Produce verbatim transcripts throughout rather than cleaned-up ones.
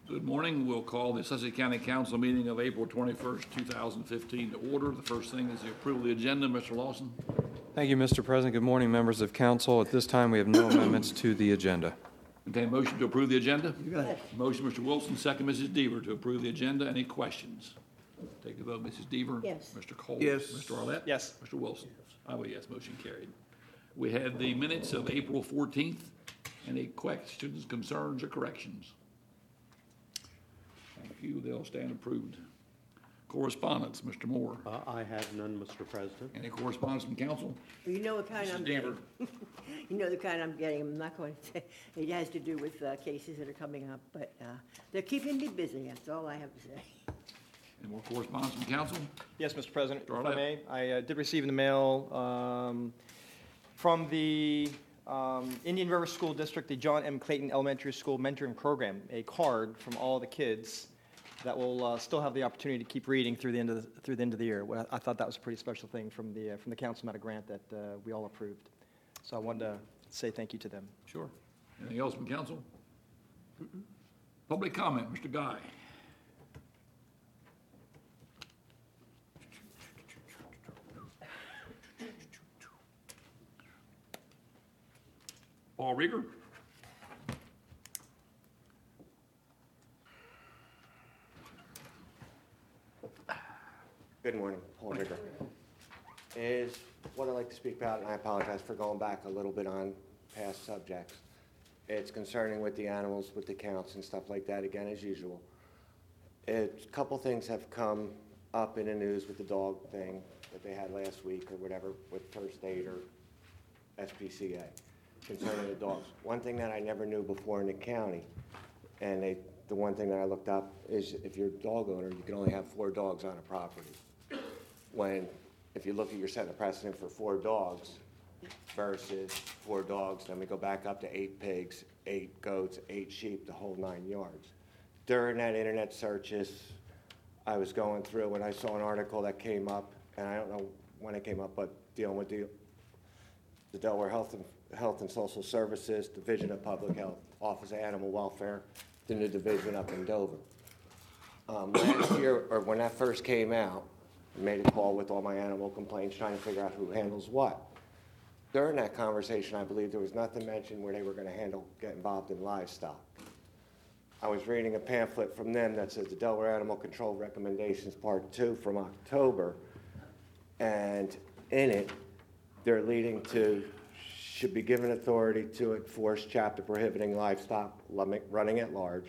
Good morning. We'll call the Sussex County Council meeting of April twenty-first, two thousand fifteen to order. The first thing is the approval of the agenda. Mister Lawson. Thank you, Mister President. Good morning, members of council. At this time, we have no amendments to the agenda. Contain motion to approve the agenda? You got it. Motion, Mister Wilson. Second, Missus Deaver, to approve the agenda. Any questions? Take the vote, Missus Deaver. Yes. Mister Cole. Yes. Mister Arlett. Yes. Mister Wilson. I vote yes. Motion carried. We have the minutes of April fourteenth. Any questions, concerns, or corrections? Thank you. They'll stand approved. Correspondence, Mister Moore. Uh, I have none, Mister President. Any correspondence from council? You know what kind Missus I'm Deaver. getting. You know the kind I'm getting. I'm not going to say, it has to do with uh, cases that are coming up, but uh, they're keeping me busy. That's all I have to say. Any more correspondence from council? Yes, Mister President, if I Darlette. may. I uh, did receive in the mail um, from the um, Indian River School District, the John M. Clayton Elementary School Mentoring Program, a card from all the kids that will uh, still have the opportunity to keep reading through the end of the, through the end of the year. Well, I thought that was a pretty special thing from the uh, from the council, not a grant that uh, we all approved. So I wanted to say thank you to them. Sure. Anything else from council? Mm-mm. Public comment, Mister Guy. Paul Rieger. Good morning, Paul Rigger. Is what I'd like to speak about, and I apologize for going back a little bit on past subjects. It's concerning with the animals, with the counts and stuff like that, again, as usual. It, a couple things have come up in the news with the dog thing that they had last week or whatever with First Aid or S P C A concerning the dogs. One thing that I never knew before in the county, and they, the one thing that I looked up is if you're a dog owner, you can only have four dogs on a property. When, if you look at, you're setting a precedent for four dogs versus four dogs, then we go back up to eight pigs, eight goats, eight sheep, the whole nine yards. During that internet searches, I was going through and I saw an article that came up, and I don't know when it came up, but dealing with the, the Delaware Health and, Health and Social Services, Division of Public Health, Office of Animal Welfare, the new division up in Dover. Um, last year, or when that first came out, I made a call with all my animal complaints trying to figure out who handles what. During that conversation, I believe there was nothing mentioned where they were going to handle, get involved in livestock. I was reading a pamphlet from them that says the Delaware Animal Control Recommendations Part two from October, and in it, they're leading to, should be given authority to enforce chapter prohibiting livestock running at large,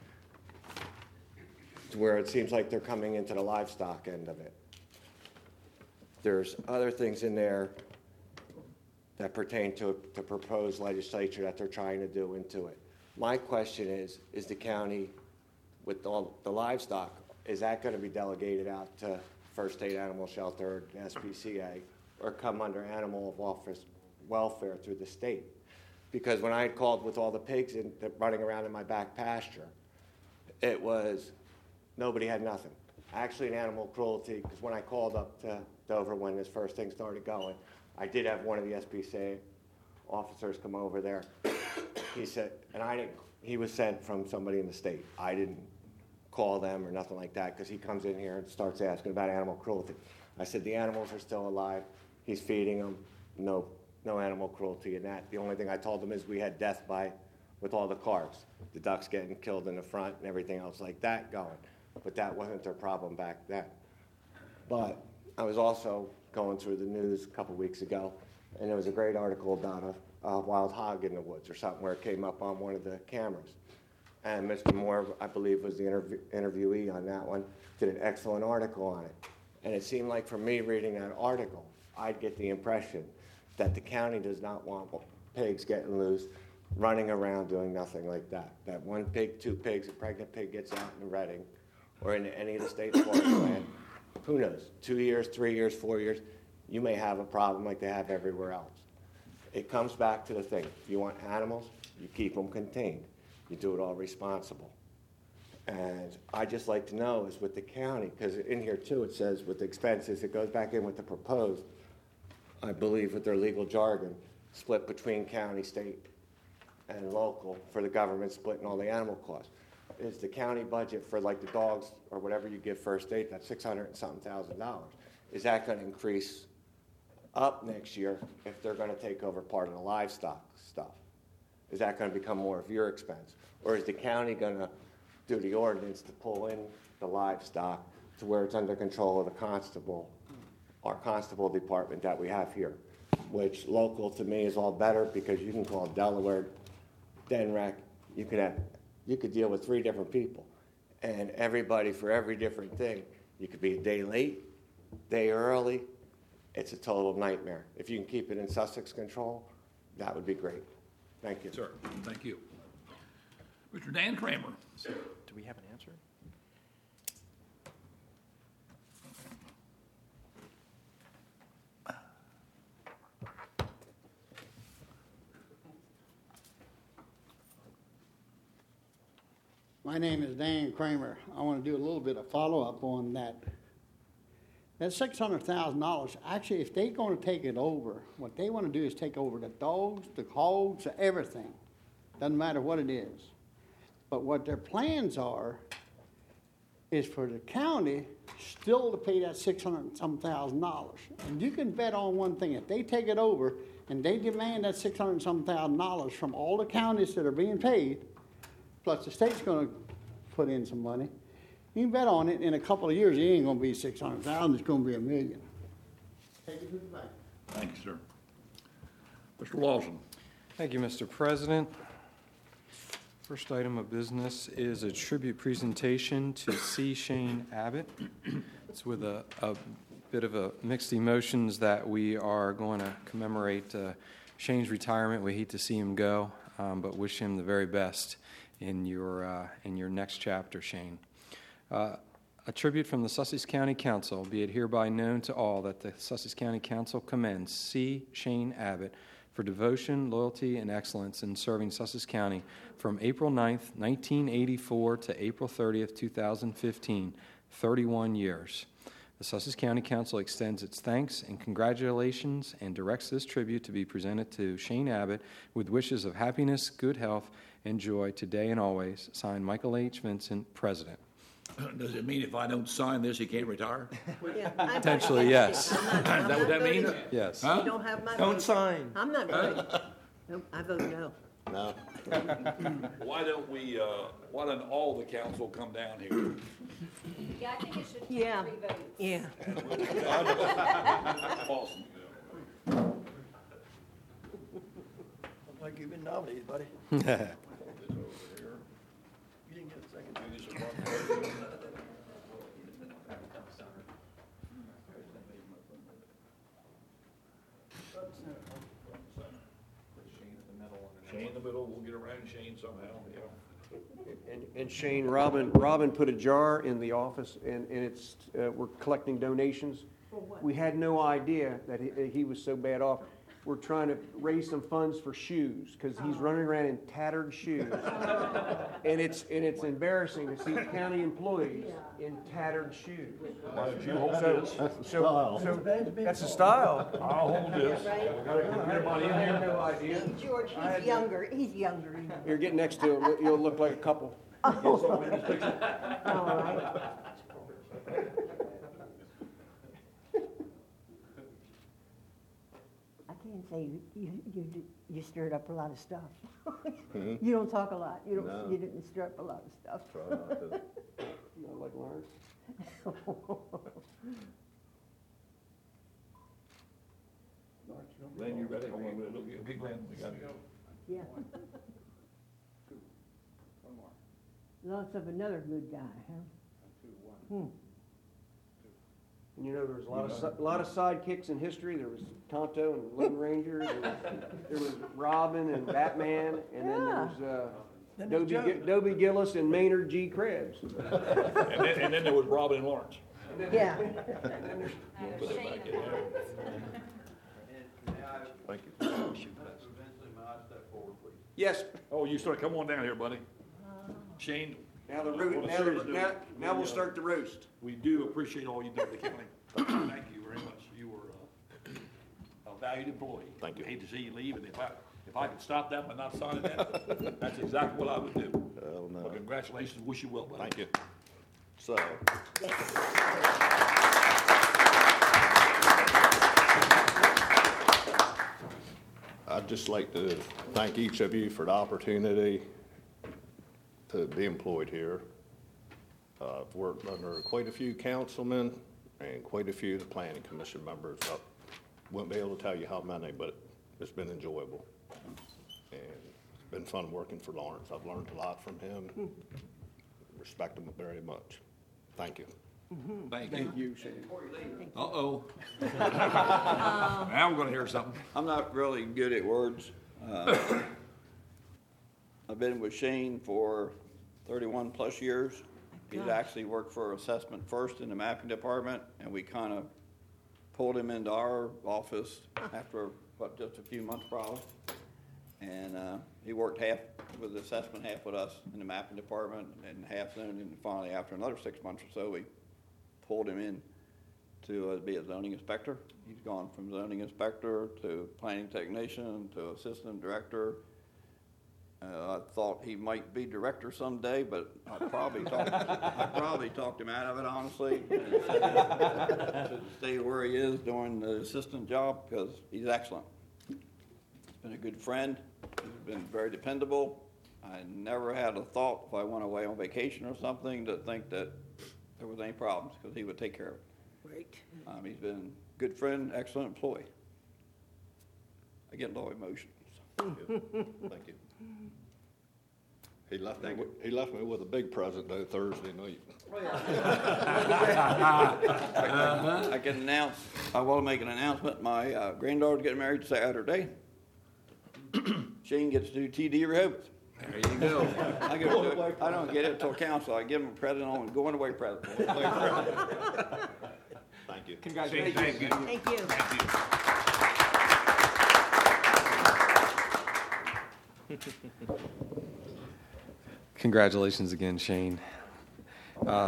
to where it seems like they're coming into the livestock end of it. There's other things in there that pertain to the proposed legislature that they're trying to do into it. My question is, is the county, with all the livestock, is that going to be delegated out to First Aid Animal Shelter, S P C A, or come under Animal Welfare through the state? Because when I had called with all the pigs in, running around in my back pasture, it was, nobody had nothing. Actually, in animal cruelty, because when I called up to Dover when this first thing started going, I did have one of the S P C A officers come over there. He said, and I didn't, he was sent from somebody in the state. I didn't call them or nothing like that, because he comes in here and starts asking about animal cruelty. I said, the animals are still alive. He's feeding them. No, no animal cruelty in that. The only thing I told him is we had death by, with all the cars. The ducks getting killed in the front and everything else like that going. But that wasn't their problem back then. But I was also going through the news a couple weeks ago, and there was a great article about a, a wild hog in the woods or something where it came up on one of the cameras. And Mister Moore, I believe, was the interview, interviewee on that one, did an excellent article on it. And it seemed like from me reading that article, I'd get the impression that the county does not want pigs getting loose, running around doing nothing like that. That one pig, two pigs, a pregnant pig gets out in Reading or in any of the state forest land, who knows, two years, three years, four years, you may have a problem like they have everywhere else. It comes back to the thing. If you want animals, you keep them contained. You do it all responsible. And I just like to know is with the county, because in here too it says with the expenses, it goes back in with the proposed, I believe with their legal jargon, split between county, state, and local for the government splitting all the animal costs. is the county budget for like the dogs or whatever you give first aid, that's six hundred and something thousand dollars. Is that gonna increase up next year if they're gonna take over part of the livestock stuff? Is that gonna become more of your expense? Or is the county gonna do the ordinance to pull in the livestock to where it's under control of the constable, our constable department that we have here? Which local to me is all better because you can call Delaware, Denrec, you could have, you could deal with three different people and everybody for every different thing. You could be a day late, day early. It's a total nightmare. If you can keep it in Sussex control, that would be great. Thank you. Sir, thank you. Mister Dan Kramer. Do we have an answer? My name is Dan Kramer. I want to do a little bit of follow-up on that. That six hundred thousand dollars, actually, if they're going to take it over, what they want to do is take over the dogs, the hogs, everything. Doesn't matter what it is. But what their plans are is for the county still to pay that six hundred and some thousand dollars. And you can bet on one thing, if they take it over and they demand that six hundred and some thousand dollars from all the counties that are being paid, plus the state's going to put in some money, you can bet on it, in a couple of years, it ain't going to be six hundred thousand, it's going to be a million. Take it to the bank. Thank you, sir. Mister Lawson. Thank you, Mister President. First item of business is a tribute presentation to C. Shane Abbott. It's with a, a bit of a mixed emotions that we are going to commemorate uh, Shane's retirement. We hate to see him go, um, but wish him the very best in your uh, in your next chapter, Shane. Uh, a tribute from the Sussex County Council. Be it hereby known to all that the Sussex County Council commends C. Shane Abbott for devotion, loyalty, and excellence in serving Sussex County from April ninth, nineteen eighty-four to April thirtieth, two thousand fifteen, thirty-one years. The Sussex County Council extends its thanks and congratulations and directs this tribute to be presented to Shane Abbott with wishes of happiness, good health, and joy today and always. Signed, Michael H. Vincent, President. Does it mean if I don't sign this, he can't retire? Yeah, I'm- Potentially, yes. Is that what that means? Yes. Huh? You don't have my Don't vote. sign. I'm not voting. Nope, I vote no. No. Why don't we, uh, why don't all the council come down here? Yeah, I think it should be Yeah. three votes. Yeah. Awesome. Looks like you've been nominated, buddy. You didn't get a second. Shane in the middle, we'll get around Shane somehow, yeah. And, and Shane, Robin, Robin put a jar in the office, and, and it's, uh, we're collecting donations. We had no idea that he, he was so bad off. We're trying to raise some funds for shoes, because he's running around in tattered shoes. And it's, and it's embarrassing to see county employees in tattered shoes. Why don't you hold So, this? so, so, that's a style. I'll hold this. Right? Gotta get everybody in I had here. no idea. George, I had he's to- younger, he's younger. You're getting next to him, you'll look like a couple. All right. I can't say you, you, you, did- you stirred up a lot of stuff. You don't talk a lot, you don't, you didn't stir up a lot of stuff. Not like Lawrence. Glenn, you ready? Hold on a minute. Look, okay, Glenn, we gotta go. Yeah. Lots of another good guy, huh? Hmm. You know, there was a lot of, si- a lot of sidekicks in history. There was Tonto and Lone Ranger. There was, there was Robin and Batman, and then there was uh, Then there's Dobie, Joe. Gi- Dobie Gillis and Maynard G. Krebs. And then, and then there was Robin and Lawrence. Yeah. Put it back in there. Thank you. Yes. Oh, you start, come on down here, buddy. Shane. Now the on ro- a now, serious the- note, now, now we, we'll uh, start the roast. We do appreciate all you do for the county. Thank you very much. You were uh, a valued employee. Thank you. Hate to see you leave, and if I, if I could stop that by not signing that, that's exactly what I would do. Well, congratulations. Congratulations, wish you well, buddy. Thank you. So, I'd just like to thank each of you for the opportunity to be employed here. Uh, I've worked under quite a few councilmen and quite a few of the planning commission members. I wouldn't be able to tell you how many, but it's been enjoyable. And it's been fun working for Lawrence. I've learned a lot from him. Respect him very much. Thank you. Thank you. Thank you, Shane. Uh-oh. Now we're gonna hear something. I'm not really good at words. Uh, I've been with Shane for thirty-one plus years. He's actually worked for assessment first in the mapping department, and we kind of pulled him into our office after, what, just a few months probably. And uh, he worked half with the assessment, half with us in the mapping department, and half then, and finally after another six months or so, we pulled him in to uh, be a zoning inspector. He's gone from zoning inspector to planning technician to assistant director. Uh, I thought he might be director someday, but I probably talked, I probably talked him out of it, honestly, and said to stay where he is doing the assistant job because he's excellent. He's been a good friend. He's been very dependable. I never had a thought if I went away on vacation or something to think that there was any problems because he would take care of it. Great. Um, he's been a good friend, excellent employee. I get a little emotional. Thank you. He left me, wi- he left me with a big present though Thursday night. I can announce, I want to make an announcement. My uh, granddaughter's getting married Saturday. Shane gets to do T D Rehoboth. There you go. I, get to do it. I don't get it till council. I give him a present on going away present. Thank you. Congratulations. Thank you. Thank you. Thank you. Congratulations again, Shane. Uh,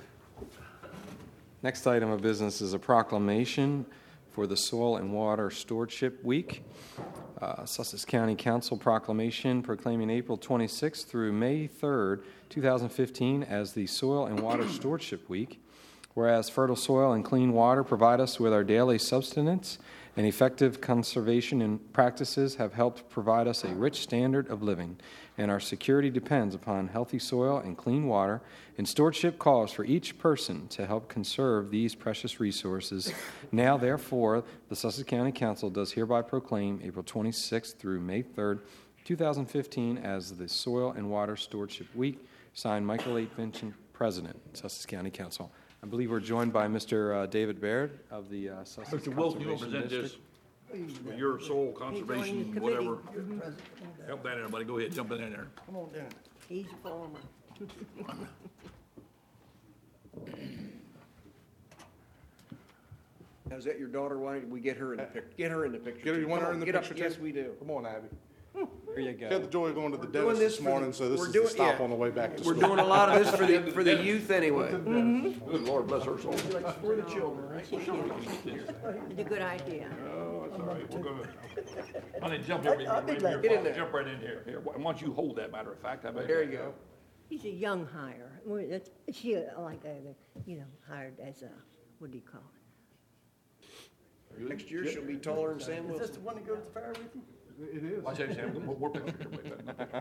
Next item of business is a proclamation for the Soil and Water Stewardship Week. Uh, Sussex County Council proclamation proclaiming April twenty-sixth through May third, two thousand fifteen as the Soil and Water Stewardship Week. Whereas fertile soil and clean water provide us with our daily subsistence, and effective conservation and practices have helped provide us a rich standard of living, and our security depends upon healthy soil and clean water, and stewardship calls for each person to help conserve these precious resources. Now, therefore, the Sussex County Council does hereby proclaim April twenty-sixth through May third, two thousand fifteen as the Soil and Water Stewardship Week. Signed, Michael H. Vincent, President, Sussex County Council. I believe we're joined by Mister uh, David Baird of the uh, Sussex Mister Wilson, you want to Conservation present this? District. With your soil conservation, committee. whatever. Help that in, buddy. Go ahead, jump in there. Come on down. He's a farmer. Now, is that your daughter? Why don't we get her in the pic, get her in the picture? Get her, you too. want Come her on, in the get up. picture Yes, too? we do. Come on, Abby. There you She had go. the joy of going to the doing dentist this this for the- morning, so this we're is doing- the stop yeah. on the way back to We're school. doing a lot of this for the, for the youth anyway. Good Lord, bless her soul. For the children, right? It's a good idea. Oh, that's all right. We're gonna, honey, jump here, baby. Right here. Get in there. Jump right in here. Here, why don't you hold that, matter of fact? How about There that? you go. He's a young hire. Well, that's, she, uh, like, uh, you know, hired as a, what do you call it? Next year, she'll be taller than Sam Wilson. the one that goes to fair with you? It is. Watch out, Sam. More- more pictures here, wait, wait, wait.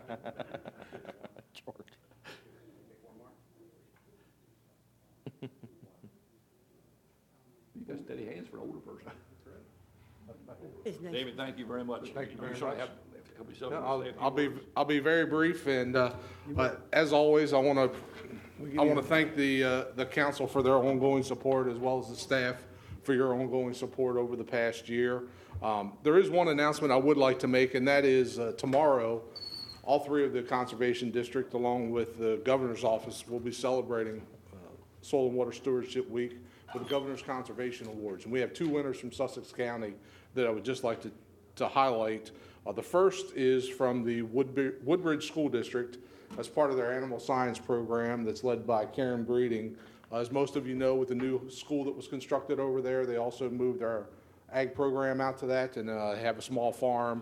You got steady hands for an older person. His name's- David, thank you very much. Thank you very I'm sure I much. have- help yourself No, to I'll, say a few I'll be, words. I'll be very brief, and, uh, uh, as always, I want to, I want to thank the, uh, the council for their ongoing support, as well as the staff for your ongoing support over the past year. Um, there is one announcement I would like to make, and that is, uh, tomorrow, all three of the Conservation District, along with the Governor's Office, will be celebrating, uh, Soil and Water Stewardship Week with the Governor's Conservation Awards. And we have two winners from Sussex County that I would just like to, to highlight. Uh, the first is from the Woodbridge, Woodbridge School District as part of their animal science program that's led by Karen Breeding. Uh, as most of you know, with the new school that was constructed over there, they also moved their ag program out to that and uh, have a small farm.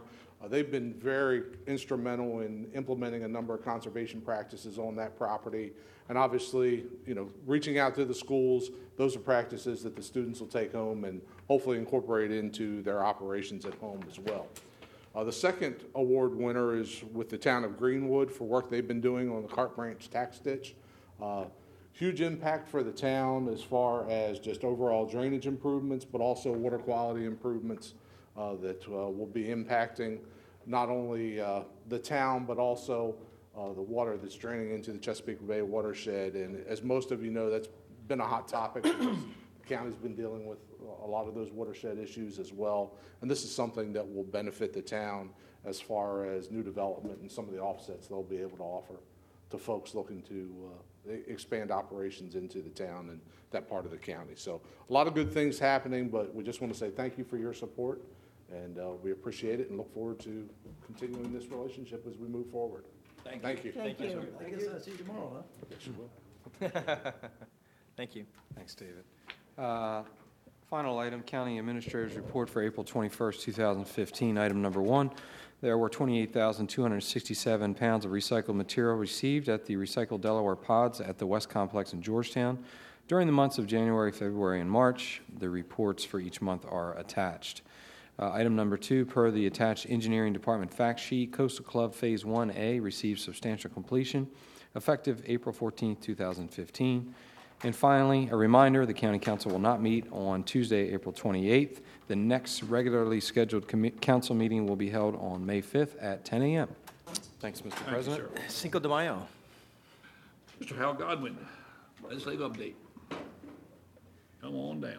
Uh, They've been very instrumental in implementing a number of conservation practices on that property. And obviously, you know, reaching out to the schools, those are practices that the students will take home and hopefully incorporate into their operations at home as well. Uh, the second award winner is with the town of Greenwood for work they've been doing on the Cart Branch tax ditch. Uh, huge impact for the town as far as just overall drainage improvements, but also water quality improvements uh, that uh, will be impacting not only uh, the town, but also uh, the water that's draining into the Chesapeake Bay watershed. And as most of you know, that's been a hot topic because the county's been dealing with a lot of those watershed issues as well. And this is something that will benefit the town as far as new development and some of the offsets they'll be able to offer to folks looking to uh, expand operations into the town and that part of the county. So a lot of good things happening, but we just want to say thank you for your support, and uh, we appreciate it and look forward to continuing this relationship as we move forward. Thank you. Thank you. Thank you. I guess I'll see you tomorrow, huh? Yes, you will. Thank you. Thanks, David. Uh, Final item, County Administrator's Report for April twenty-first, two thousand fifteen. Item number one, there were twenty-eight thousand two hundred sixty-seven pounds of recycled material received at the Recycle Delaware pods at the West Complex in Georgetown during the months of January, February, and March. The reports for each month are attached. Uh, item number two, per the attached Engineering Department fact sheet, Coastal Club Phase one A received substantial completion effective April fourteenth, two thousand fifteen. And finally, a reminder, the County Council will not meet on Tuesday, April twenty-eighth. The next regularly scheduled commi- council meeting will be held on May fifth at ten a.m. Thanks, Mister Thank you, President. sir. Cinco de Mayo. Mister Hal Godwin, legislative update. Come on down.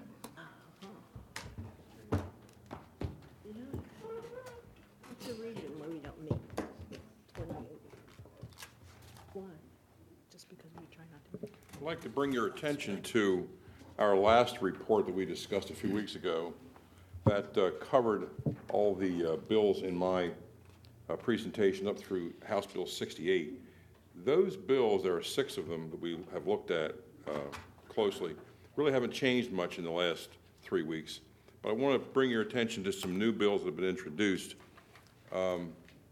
What's the reason why we don't meet? twenty-eight. Why? Just because we try not to. I'd like to bring your attention to our last report that we discussed a few weeks ago that uh, covered all the uh, bills in my uh, presentation up through House Bill sixty-eight. Those bills, there are six of them that we have looked at uh, closely, really haven't changed much in the last three weeks. But I want to bring your attention to some new bills that have been introduced. Um,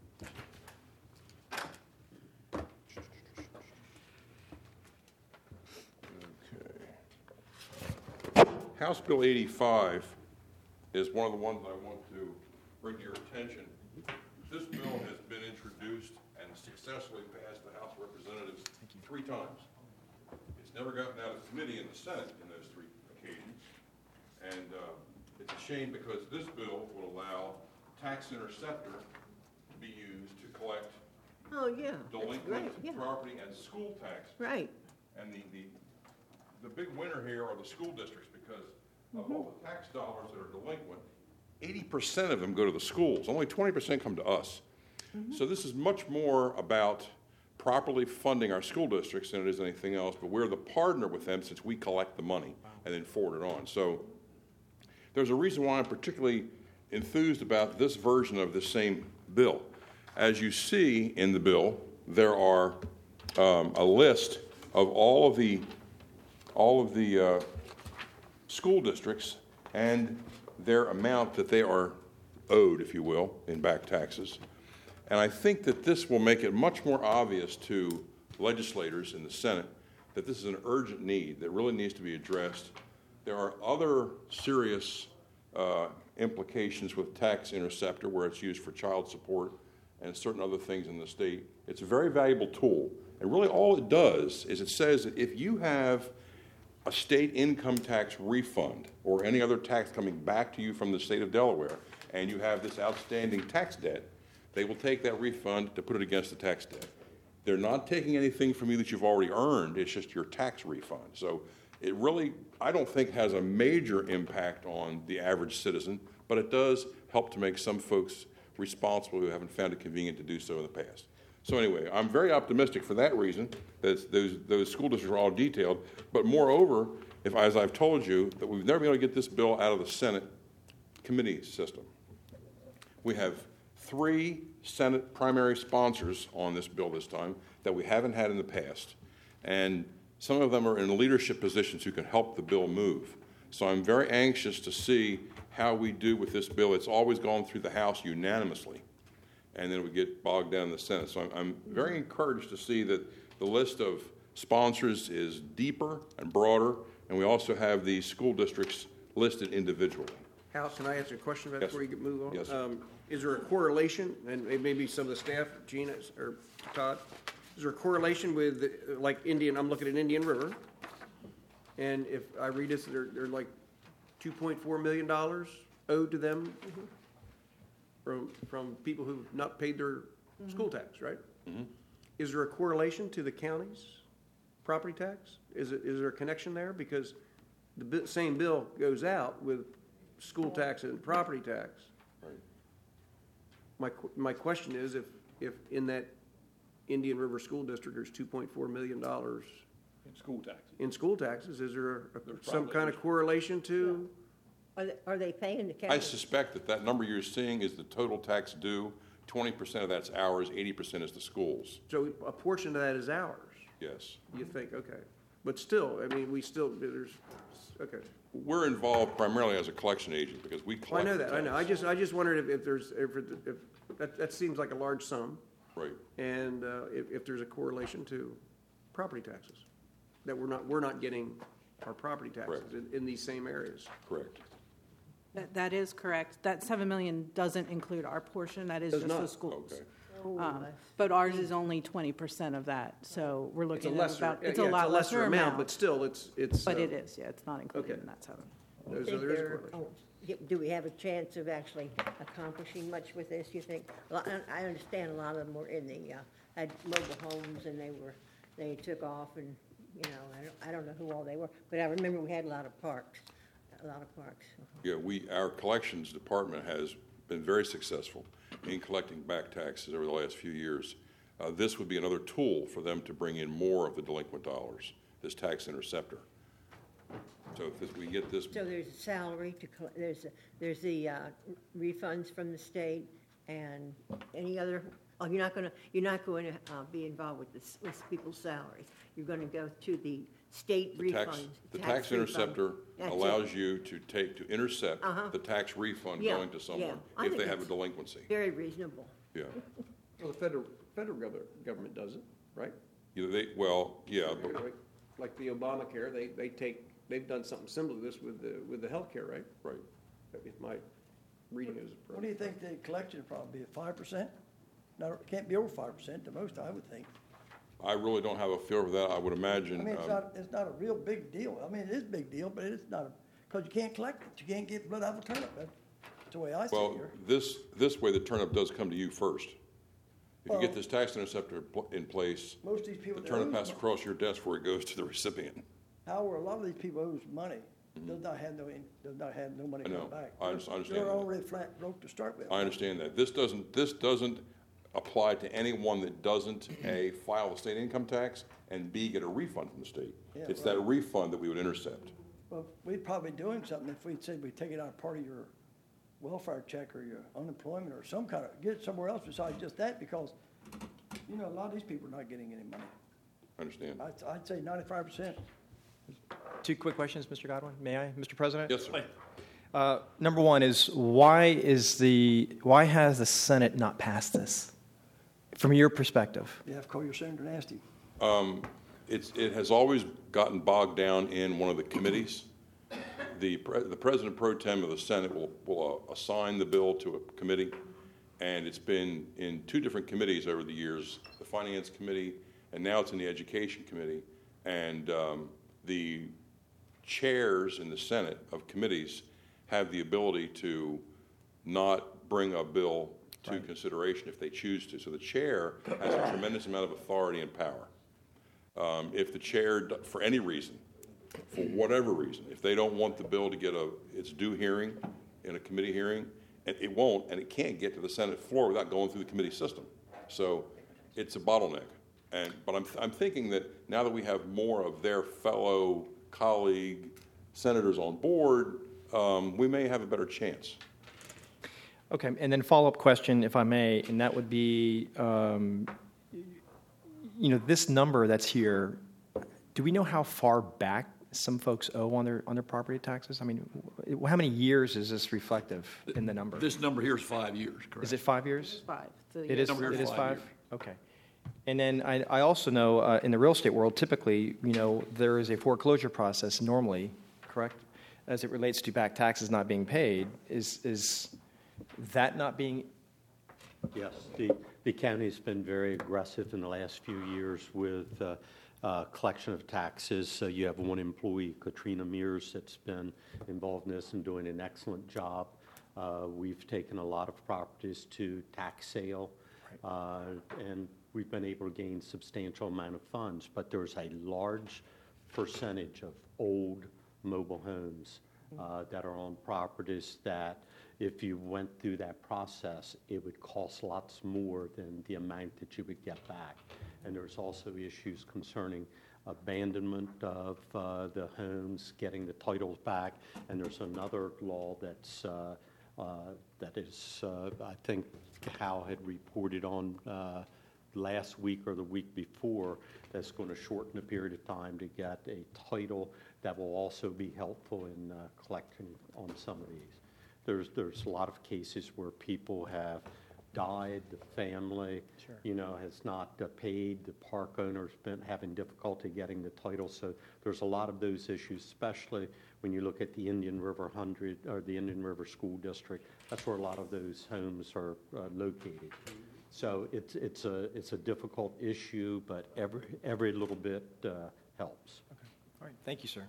House Bill eighty-five is one of the ones I want to bring to your attention. This bill has been introduced and successfully passed the House of Representatives three times. It's never gotten out of committee in the Senate in those three occasions. And uh, it's a shame because this bill will allow tax interceptor to be used to collect Oh, yeah, that's delinquent great, yeah, property and school tax. right. And the, the, the big winner here are the school districts because of all the tax dollars that are delinquent, eighty percent of them go to the schools. Only twenty percent come to us. So this is much more about properly funding our school districts than it is anything else, but we're the partner with them since we collect the money and then forward it on. So there's a reason why I'm particularly enthused about this version of this same bill. As you see in the bill, there are um, a list of all of the all of the uh, school districts and their amount that they are owed, if you will, in back taxes. And I think that this will make it much more obvious to legislators in the Senate that this is an urgent need that really needs to be addressed. There are other serious uh, implications with tax interceptor where it's used for child support and certain other things in the state. It's a very valuable tool. And really all it does is it says that if you have a state income tax refund or any other tax coming back to you from the state of Delaware and you have this outstanding tax debt, they will take that refund to put it against the tax debt. They're not taking anything from you that you've already earned, it's just your tax refund. So it really, I don't think, has a major impact on the average citizen, but it does help to make some folks responsible who haven't found it convenient to do so in the past. So anyway, I'm very optimistic for that reason, that those, those school districts are all detailed. But moreover, if, as I've told you, that we've never been able to get this bill out of the Senate committee system. We have three Senate primary sponsors on this bill this time that we haven't had in the past. And some of them are in leadership positions who can help the bill move. So I'm very anxious to see how we do with this bill. It's always gone through the House unanimously. and then it would get bogged down in the Senate. So I'm, I'm very encouraged to see that the list of sponsors is deeper and broader, and we also have the school districts listed individually. Hal, can I ask a question about Yes. before you get move on? Yes. Um, Is there a correlation, and maybe some of the staff, Gina or Todd, is there a correlation with, uh, like Indian, I'm looking at Indian River, and if I read this, they're, they're like two point four million dollars owed to them from, from people who've not paid their school tax, right? Is there a correlation to the county's property tax? Is it, is there a connection there? Because the bi- same bill goes out with school tax and property tax. Right. My, qu- my question is, if, if in that Indian River School District, there's two point four million dollars In school taxes. in school taxes, is there a- There's some probably- kind of correlation to? Are they, are they paying the county? I suspect that that number you're seeing is the total tax due. Twenty percent of that's ours, eighty percent is the schools. So a portion of that is ours, Yes. you think, okay. But still, I mean, we still, there's, okay. We're involved primarily as a collection agent because we Well, I collect. know the that, I know. tax. I just, I just wondered if, if there's, if, it- if, that, that seems like a large sum. Right. And uh, if, if there's a correlation to property taxes, that we're not, we're not getting our property taxes Correct. in, in these same areas. Correct. That, that is correct. That seven million doesn't include our portion, that is Does just the not. schools. Okay. Oh, Um, that's- But ours is only twenty percent of that, so we're It's a looking at lesser, about, yeah, it's a yeah, lot lesser amount. but still, it's, it's. But uh, it is, yeah, it's not included okay. in that seven. So Think there is a there- correlation. oh, do- Do we have a chance of actually accomplishing much with this, you think? Well, I I understand a lot of them were in the, uh, had mobile homes and they were, they took off and, you know, I don't, I don't know who all they were, but I remember we had a lot of parks, a lot of parks. Yeah, we, our collections department has been very successful in collecting back taxes over the last few years. Uh, this would be another tool for them to bring in more of the delinquent dollars, this tax interceptor. So if this- we get this, So there's a salary to, coll- there's, a- there's the uh, refunds from the state and any other, oh, you're not gonna, you're not going to uh, be involved with this, with people's salaries. You're gonna go to the state the tax, refunds. the tax interceptor That's it. allows you to take, to intercept Uh-huh. the tax refund Yeah, going to someone yeah. I if think they have a it's delinquency. Very reasonable. Yeah. Well, the federal, federal gov- government does it, right? Either they, well, yeah, but Like- Like the Obamacare, they, they take, they've done something similar to this with the, with the healthcare, right? right. If my reading is. What do you think the collection would probably be, at five percent? No, it can't be over five percent, the most, I would think. I really don't have a feel for that. I would I imagine. mean, it's um, not, it's not a real big deal. I mean, it is a big deal, but it's not, because you can't collect it. You can't get blood out of a turnip. That's the way I see it Well, here. this, this way, the turnip does come to you first. If you get Well- this tax interceptor pl- in place, Most of these people. the that turnip owe has to mon- cross your desk before it goes to the recipient. However, a lot of these people owes money, does not have no, in- does not have no money I know. coming back. I under- I understand They're that. already flat broke to start with. I understand that. This doesn't, this doesn't apply to anyone that doesn't, A, file the state income tax, and B, get a refund from the state. Yeah, It's right. that refund that we would intercept. Well, we'd probably be doing something if we'd said we'd take it out of part of your welfare check or your unemployment or some kind of, get it somewhere else besides just that, because, you know, a lot of these people are not getting any money. I understand. I'd, I'd say ninety-five percent. Two quick questions, Mister Godwin. May I, Mister President? Yes, sir. Uh, Number one is, why is the, why has the Senate not passed this? From your perspective? You have to call your senator and ask him. Um, it's, it has always gotten bogged down in one of the committees. The, pre- the president pro tem of the Senate will, will uh, assign the bill to a committee, and it's been in two different committees over the years, the Finance Committee, and now it's in the Education Committee. And um, the chairs in the Senate of committees have the ability to not bring a bill to consideration if they choose to. So the chair has a tremendous amount of authority and power. Um, if the chair, d- for any reason, for whatever reason, if they don't want the bill to get a, its due hearing in a committee hearing, and it won't, and it can't get to the Senate floor without going through the committee system. So it's a bottleneck. And, but I'm, I'm thinking that now that we have more of their fellow colleague senators on board, um, we may have a better chance. Okay, and then follow-up question, if I may, and that would be, um, you know, this number that's here, do we know how far back some folks owe on their, on their property taxes? I mean, w- how many years is this reflective in the number? This number here is five years, correct? Is it five years? It's five. So, It yeah. is, Number here it is is five five? years. Okay. And then I, I also know, uh, in the real estate world, typically, you know, there is a foreclosure process normally, correct? As it relates to back taxes not being paid. Is, is that not being, Yes, the, the county's been very aggressive in the last few years with uh, uh, collection of taxes. So you have one employee, Katrina Mears, that's been involved in this and doing an excellent job. Uh, We've taken a lot of properties to tax sale, uh, and we've been able to gain substantial amount of funds. But there's a large percentage of old mobile homes uh, that are on properties that if you went through that process, it would cost lots more than the amount that you would get back. And there's also issues concerning abandonment of uh, the homes, getting the titles back. And there's another law that's uh, uh, that is, uh, I think, Hal had reported on uh, last week or the week before, that's going to shorten the period of time to get a title that will also be helpful in uh, collecting on some of these. There's, there's a lot of cases where people have died, the family, Sure. you know, has not uh, paid, the park owner's been having difficulty getting the title. So there's a lot of those issues, especially when you look at the Indian River Hundred, or the Indian River School District. That's where a lot of those homes are uh, located. So it's, it's a, it's a difficult issue, but every, every little bit uh, helps. okay, all right, thank you, sir.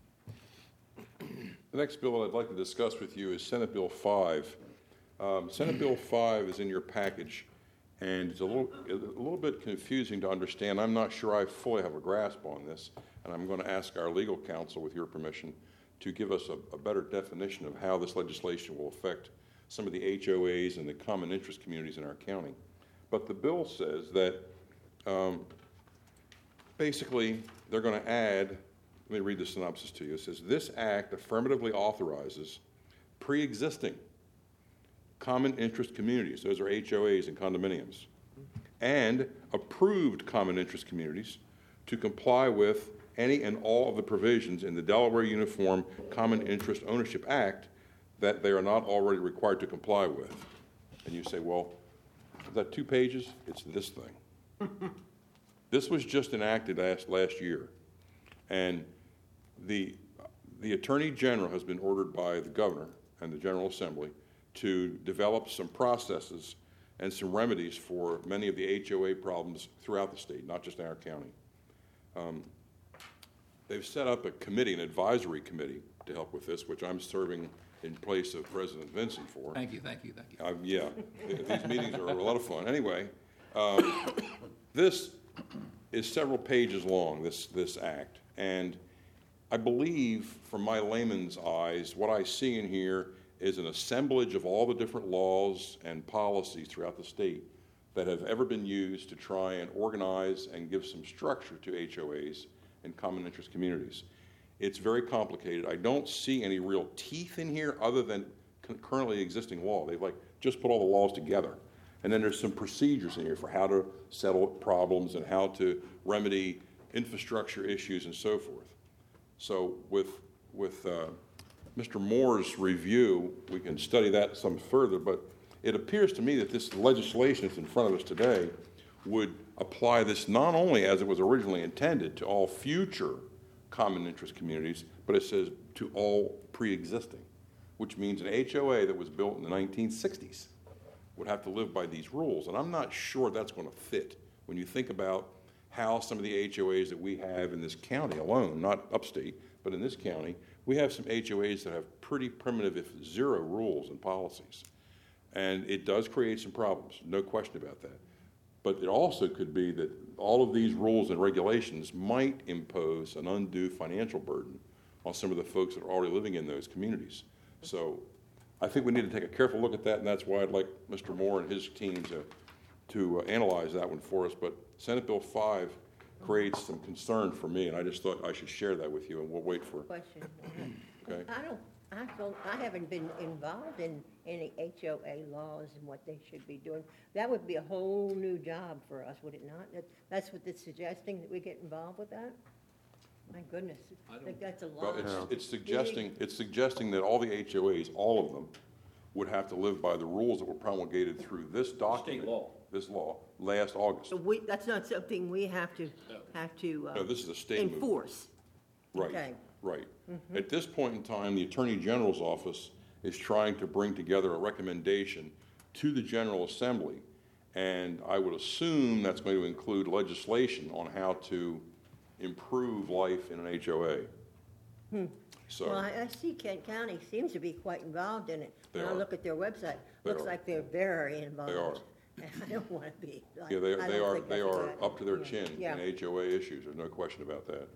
The next bill I'd like to discuss with you is Senate Bill five. Um, Senate Bill five is in your package, and it's a little, a little bit confusing to understand. I'm not sure I fully have a grasp on this, and I'm going to ask our legal counsel, with your permission, to give us a, a better definition of how this legislation will affect some of the H O As and the common interest communities in our county. But the bill says that um, basically they're going to add, let me read the synopsis to you. It says, this act affirmatively authorizes pre-existing common interest communities, those are H O As and condominiums, and approved common interest communities to comply with any and all of the provisions in the Delaware Uniform Common Interest Ownership Act that they are not already required to comply with. And you say, well, is that two pages? It's this thing. This was just enacted last, last year. And the, the Attorney General has been ordered by the Governor and the General Assembly to develop some processes and some remedies for many of the H O A problems throughout the state, not just in our county. Um, they've set up a committee, an advisory committee, to help with this, which I'm serving in place of President Vincent for. Thank you, thank you, thank you. Uh, yeah, th- these meetings are a lot of fun. Anyway, um, this is several pages long, this, this act, and I believe, from my layman's eyes, what I see in here is an assemblage of all the different laws and policies throughout the state that have ever been used to try and organize and give some structure to H O As and common interest communities. It's very complicated. I don't see any real teeth in here other than con- currently existing law. They've like just put all the laws together. And then there's some procedures in here for how to settle problems and how to remedy infrastructure issues and so forth. So with, with uh, Mister Moore's review, we can study that some further, but it appears to me that this legislation that's in front of us today would apply this not only as it was originally intended to all future common interest communities, but it says to all pre-existing, which means an H O A that was built in the nineteen sixties would have to live by these rules. And I'm not sure that's going to fit when you think about how some of the H O As that we have in this county alone, not upstate, but in this county, we have some H O As that have pretty primitive, if zero, rules and policies. And it does create some problems, no question about that. But it also could be that all of these rules and regulations might impose an undue financial burden on some of the folks that are already living in those communities. So I think we need to take a careful look at that, and that's why I'd like Mister Moore and his team to, to uh, analyze that one for us. But Senate Bill five creates some concern for me, and I just thought I should share that with you, and we'll wait for. Question. Okay. I don't, I don't, I haven't been involved in any H O A laws and what they should be doing. That would be a whole new job for us, would it not? That, that's what it's suggesting, that we get involved with that? My goodness, I think that's a Well, lot. it's, it's suggesting, it's suggesting that all the H O As, all of them, would have to live by the rules that were promulgated through this document. law. This law, last August. So we, that's not something we have to, have to uh, No, this is a state move. enforce. Right, Okay. right. At this point in time, the Attorney General's office is trying to bring together a recommendation to the General Assembly, and I would assume that's going to include legislation on how to improve life in an H O A. Well, So, I, I see Kent County seems to be quite involved in it. They When I are. look at their website, They looks are. like they're very involved. They are. And I don't want to be. like- yeah, they, I they don't are, think they that's a are good- up to their yeah. chin Yeah. in H O A issues, there's no question about that.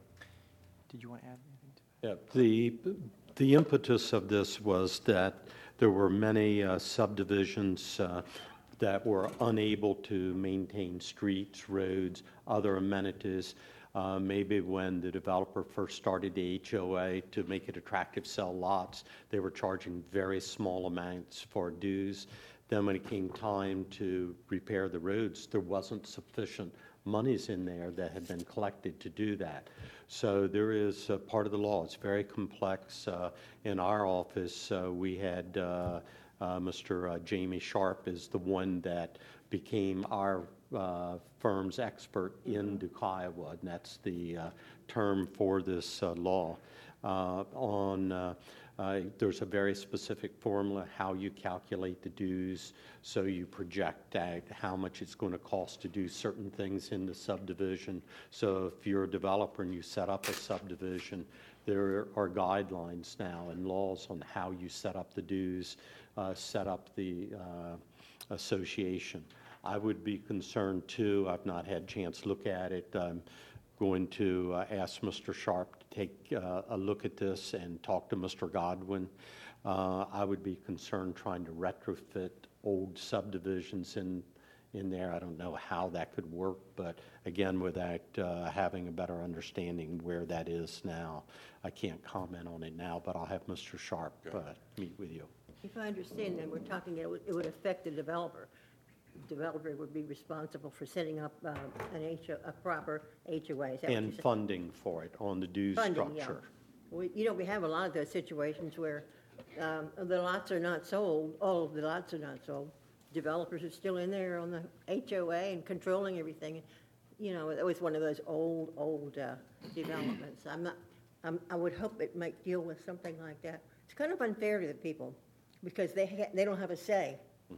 Did you want to add anything to Yeah, the, the impetus of this was that there were many uh, subdivisions uh, that were unable to maintain streets, roads, other amenities. Uh, Maybe when the developer first started the H O A to make it attractive to sell lots, they were charging very small amounts for dues. Then when it came time to repair the roads, there wasn't sufficient monies in there that had been collected to do that. So there is uh, part of the law. It's very complex. Uh, in our office, uh, we had uh, uh, Mister Uh, Jamie Sharp is the one that became our uh, firm's expert in Duke, Iowa, and that's the uh, term for this uh, law. Uh, on uh, uh, there's a very specific formula how you calculate the dues, so you project out how much it's going to cost to do certain things in the subdivision. So if you're a developer and you set up a subdivision, there are guidelines now and laws on how you set up the dues, uh, set up the uh, association. I would be concerned too. I've not had a chance to look at it. I'm going to uh, ask Mister Sharp to take uh, a look at this and talk to Mister Godwin. Uh, I would be concerned trying to retrofit old subdivisions in in there. I don't know how that could work, but again, without uh, having a better understanding where that is now, I can't comment on it now. But I'll have Mister Sharp uh, meet with you. If I understand, then we're talking, it would, it would affect the developer. Developer would be responsible for setting up uh, an H O, a proper H O A. Is that what And you're saying? funding for it on the dues Funding, yeah. structure. We, you know, we have a lot of those situations where um, the lots are not sold, all of the lots are not sold. Developers are still in there on the H O A and controlling everything. You know, it was one of those old, old uh, developments. I'm not, I'm, I would hope it might deal with something like that. It's kind of unfair to the people because they, ha- they don't have a say.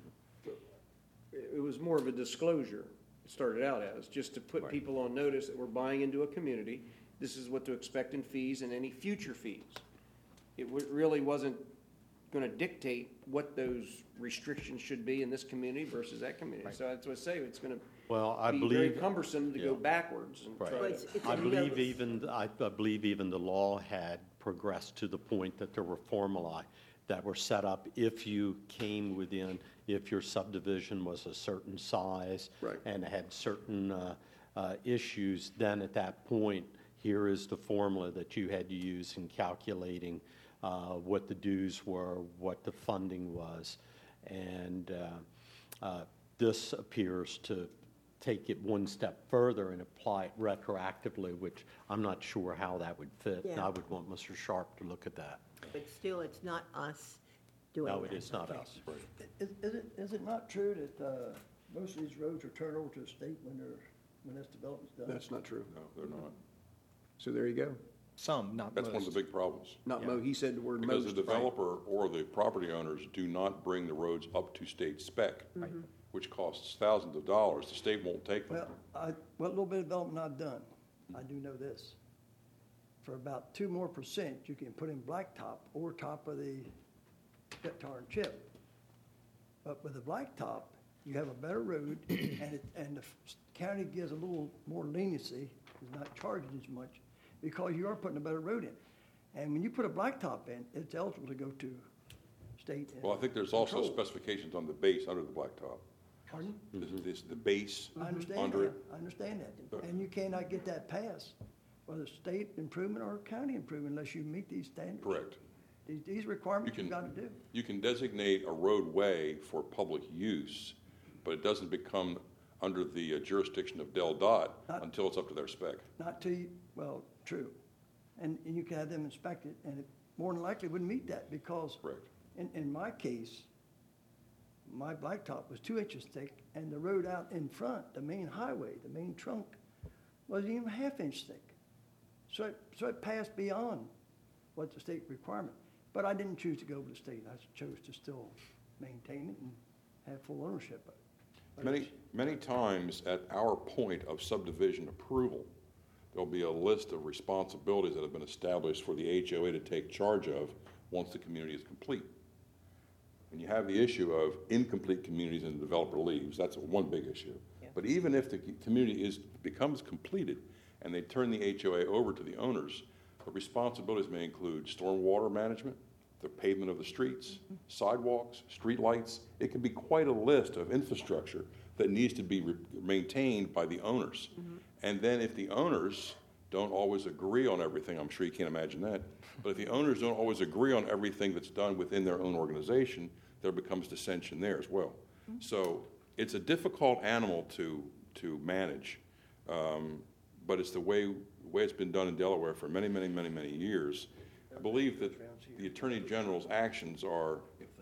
It was more of a disclosure, it started out as, just to put people on notice that we're buying into a community. This is what to expect in fees and any future fees. It wa- really wasn't going to dictate what those restrictions should be in this community versus that community. So that's what I say, it's going to Well, I be very believe. cumbersome to go yeah. backwards and Right. try Well, to. it's- it's I a believe real- even, I I believe even the law had progressed to the point that there were formulae that were set up if you came within, if your subdivision was a certain size. Right. And had certain uh, uh, issues, then at that point, here is the formula that you had to use in calculating uh, what the dues were, what the funding was. And uh, uh, this appears to take it one step further and apply it retroactively, which I'm not sure how that would fit. And Yeah. I would want Mister Sharp to look at that. But still, it's not us doing that. No, it is not Okay. us. Is, is it, is it not true that, uh, most of these roads are turned over to the state when they're, when this development's done? That's not true. No, they're not. So there you go. Some, not That's most. one of the big problems. Not mo, he said the word Because most. the developer or the property owners do not bring the roads up to state spec, which costs thousands of dollars. The state won't take them. Well, I, what little bit of development I've done, I do know this. For about two more percent, you can put in blacktop over top of the jet tar and chip. But with the blacktop, you have a better road, and it, and the county gives a little more leniency, is not charging as much, because you are putting a better road in. And when you put a blacktop in, it's eligible to go to state. and Well, I think there's also control. specifications on the base under the blacktop. Pardon? This, this, the base I understand under that, it. I understand that. But- And you cannot get that passed, whether state improvement or county improvement, unless you meet these standards. Correct. These, these requirements You you've can- got to do. You can designate a roadway for public use, but it doesn't become under the uh, jurisdiction of Del Dot Not- until it's up to their spec. Not to, you- well, true. and, and you could have them inspected, and it more than likely wouldn't meet that, because Correct. in, in my case, my blacktop was two inches thick, and the road out in front, the main highway, the main trunk, wasn't even a half inch thick. So it, so it passed beyond what the state requirement. But I didn't choose to go with the state. I chose to still maintain it and have full ownership of it. But Many, it's- many times at our point of subdivision approval, there'll be a list of responsibilities that have been established for the H O A to take charge of once the community is complete. And you have the issue of incomplete communities and the developer leaves. That's one big issue. Yeah. But even if the community is, becomes completed and they turn the H O A over to the owners, the responsibilities may include stormwater management, the pavement of the streets, sidewalks, streetlights. It can be quite a list of infrastructure that needs to be re- maintained by the owners. And then if the owners don't always agree on everything, I'm sure you can't imagine that, but if the owners don't always agree on everything that's done within their own organization, there becomes dissension there as well. So it's a difficult animal to, to manage, um, but it's the way, way it's been done in Delaware for many, many, many, many years. I believe that the Attorney General's actions are,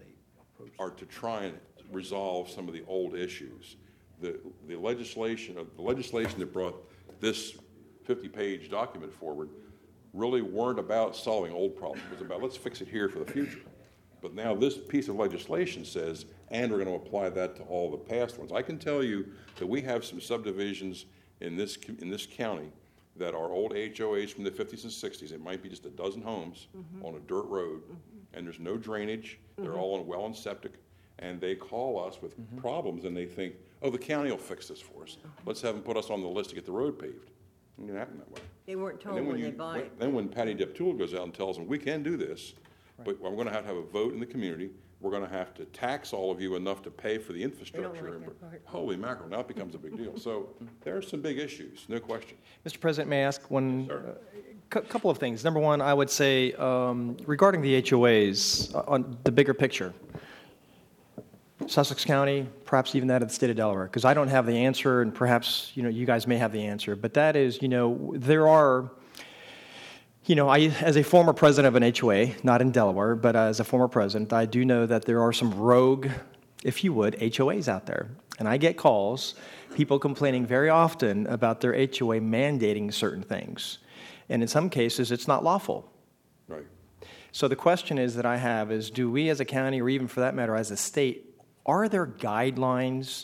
are to try and resolve some of the old issues. The, the legislation, the legislation that brought this fifty-page document forward really weren't about solving old problems. It was about, let's fix it here for the future. But now this piece of legislation says, and we're going to apply that to all the past ones. I can tell you that we have some subdivisions in this, in this county that are old H O As from the fifties and sixties. It might be just a dozen homes on a dirt road, and there's no drainage. They're all on well and septic, and they call us with problems, and they think, oh, the county will fix this for us. Let's have them put us on the list to get the road paved. It didn't happen that way. They weren't And told then when you- they buy it. Then when Patty Deptula goes out and tells them, we can do this, but I'm going to have to have a vote in the community. We're going to have to tax all of you enough to pay for the infrastructure. like that part. Holy mackerel, now it becomes a big deal. So there are some big issues, no question. Mister President, may I ask one, Sure. a couple of things. Number one, I would say um, regarding the H O As, uh, on the bigger picture, Sussex County, perhaps even that of the state of Delaware, because I don't have the answer, and perhaps, you know, you guys may have the answer, but that is, you know, there are, you know, I, as a former president of an H O A, not in Delaware, but as a former president, I do know that there are some rogue, if you would, H O As out there. And I get calls, people complaining very often about their H O A mandating certain things. And in some cases, it's not lawful. Right. So the question is that I have is, do we as a county, or even for that matter as a state, are there guidelines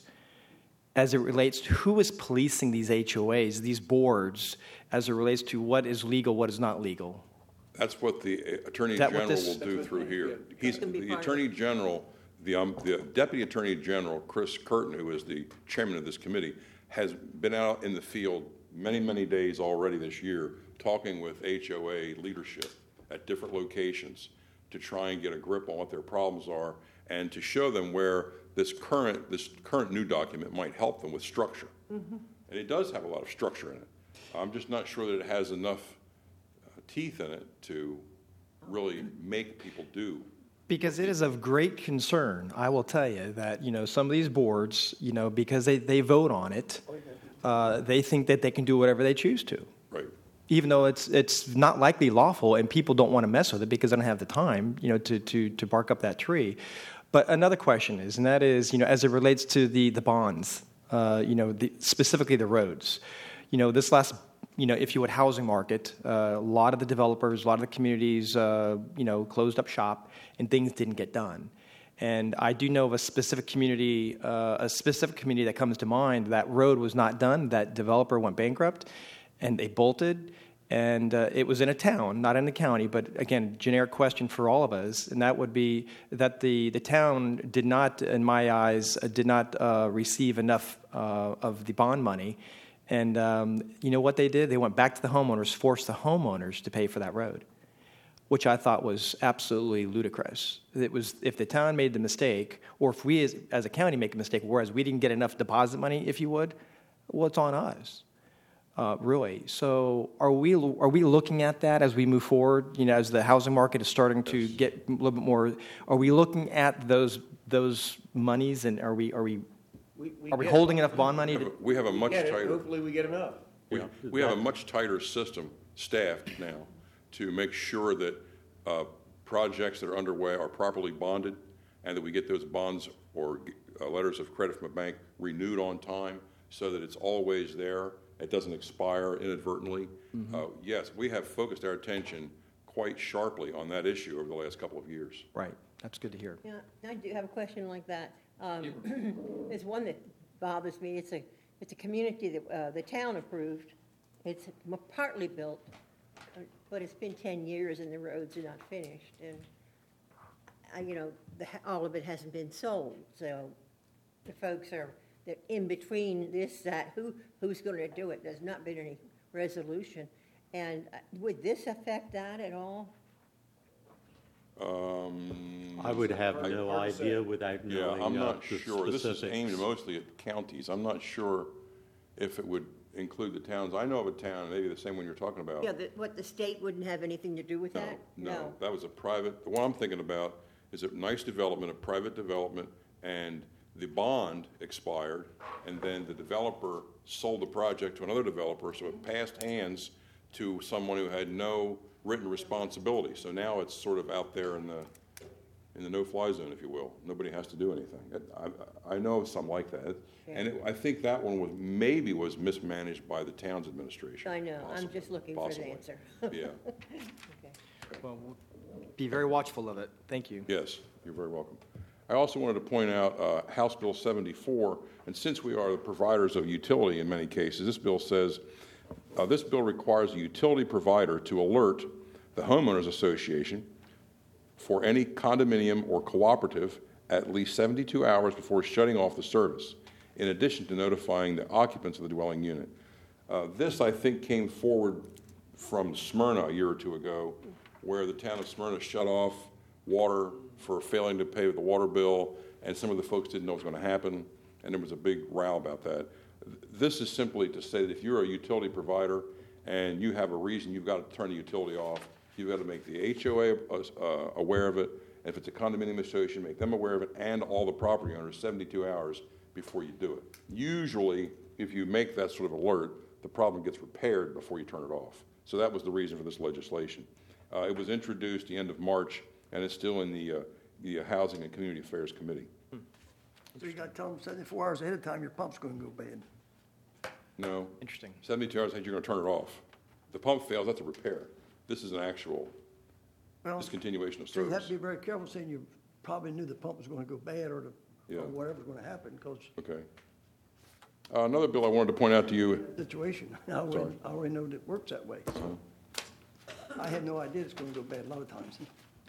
as it relates to who is policing these H O As, these boards, as it relates to what is legal, what is not legal? That's what the uh, Attorney Is that what General this- will do through here. He's, Can be the part of Attorney General, the, um, the Deputy Attorney General, Chris Curtin, who is the chairman of this committee, has been out in the field many, many days already this year, talking with H O A leadership at different locations to try and get a grip on what their problems are and to show them where this current, this current new document might help them with structure. And it does have a lot of structure in it. I'm just not sure that it has enough uh, teeth in it to really make people do. Because it is of great concern, I will tell you, that, you know, some of these boards, you know, because they, they vote on it, uh, they think that they can do whatever they choose to. Right. Even though it's it's not likely lawful, and people don't want to mess with it because they don't have the time, you know, to to to bark up that tree. But another question is, and that is, you know, as it relates to the the bonds, uh, you know, the, specifically the roads. You know, this last, you know, if you would, housing market, uh, a lot of the developers, a lot of the communities, uh, you know, closed up shop, and things didn't get done. And I do know of a specific community, uh, a specific community that comes to mind. That road was not done. That developer went bankrupt, and they bolted. And uh, it was in a town, not in the county. But again, generic question for all of us, and that would be that the the town did not, in my eyes, uh, did not uh, receive enough uh, of the bond money. And um, you know what they did? They went back to the homeowners, forced the homeowners to pay for that road, which I thought was absolutely ludicrous. It was, if the town made the mistake, or if we as, as a county make a mistake, whereas we didn't get enough deposit money, if you would, well, it's on us, uh, really. So are we are we looking at that as we move forward? You know, as the housing market is starting to get a little bit more, are we looking at those those monies, and are we are we We- we are we get- holding enough bond money We have to? a- We have a much Get it. tighter. Hopefully we get enough. We, we have a much tighter system staffed now to make sure that uh, projects that are underway are properly bonded and that we get those bonds or uh, letters of credit from a bank renewed on time so that it's always there. It doesn't expire inadvertently. Mm-hmm. Uh, yes, we have focused our attention quite sharply on that issue over the last couple of years. Right, that's good to hear. Yeah, I do have a question like that. Um, There's one that bothers me. It's a, it's a community that uh, the town approved. It's m- partly built, uh, but it's been ten years and the roads are not finished. And, uh, you know, the, all of it hasn't been sold. So the folks are, they're in between this, that, who, who's going to do it? There's not been any resolution. And uh, would this affect that at all? Um, I would have I- no hard to idea say. without Yeah, knowing I'm uh, not the sure. This is specifics. aimed mostly at counties. I'm not sure if it would include the towns. I know of a town, maybe the same one you're talking about. Yeah, the, what, the state wouldn't have anything to do with No, that? no, that was a private, the one I'm thinking about is a nice development, a private development, and the bond expired, and then the developer sold the project to another developer, so it passed hands to someone who had no written responsibility. So now it's sort of out there in the, in the no-fly zone, if you will. Nobody has to do anything. I, I know some like that. And it, I think that one was, maybe was mismanaged by the town's administration. I know, I'm possibly, just looking possibly. for the answer. Yeah, Okay. Well, we'll be very watchful of it. Thank you. yes, you're very welcome. I also wanted to point out uh, House Bill seventy-four, and since we are the providers of utility in many cases, this bill says, uh, this bill requires a utility provider to alert the homeowners association for any condominium or cooperative at least seventy-two hours before shutting off the service, in addition to notifying the occupants of the dwelling unit. Uh, This, I think, came forward from Smyrna a year or two ago, where the town of Smyrna shut off water for failing to pay the water bill, and some of the folks didn't know what was going to happen, and there was a big row about that. This is simply to say that if you're a utility provider and you have a reason you've got to turn the utility off, you've got to make the H O A uh, aware of it, and if it's a condominium association, make them aware of it, and all the property owners seventy-two hours before you do it. Usually, if you make that sort of alert, the problem gets repaired before you turn it off. So that was the reason for this legislation. Uh, it was introduced the end of March, and it's still in the, uh, the Housing and Community Affairs Committee. So you gotta tell them seventy-four hours ahead of time, your pump's gonna go bad. No. Interesting. seventy-two hours, you're going to turn it off. If the pump fails, that's a repair. This is an actual Well, discontinuation of so you have service. to be very careful saying you probably knew the pump was gonna go bad or the, Yeah. or whatever's gonna happen, because Okay. Uh, Another bill I wanted to point out to you, situation, I already, I already know that it works that way, so. I had no idea it's gonna go bad a lot of times.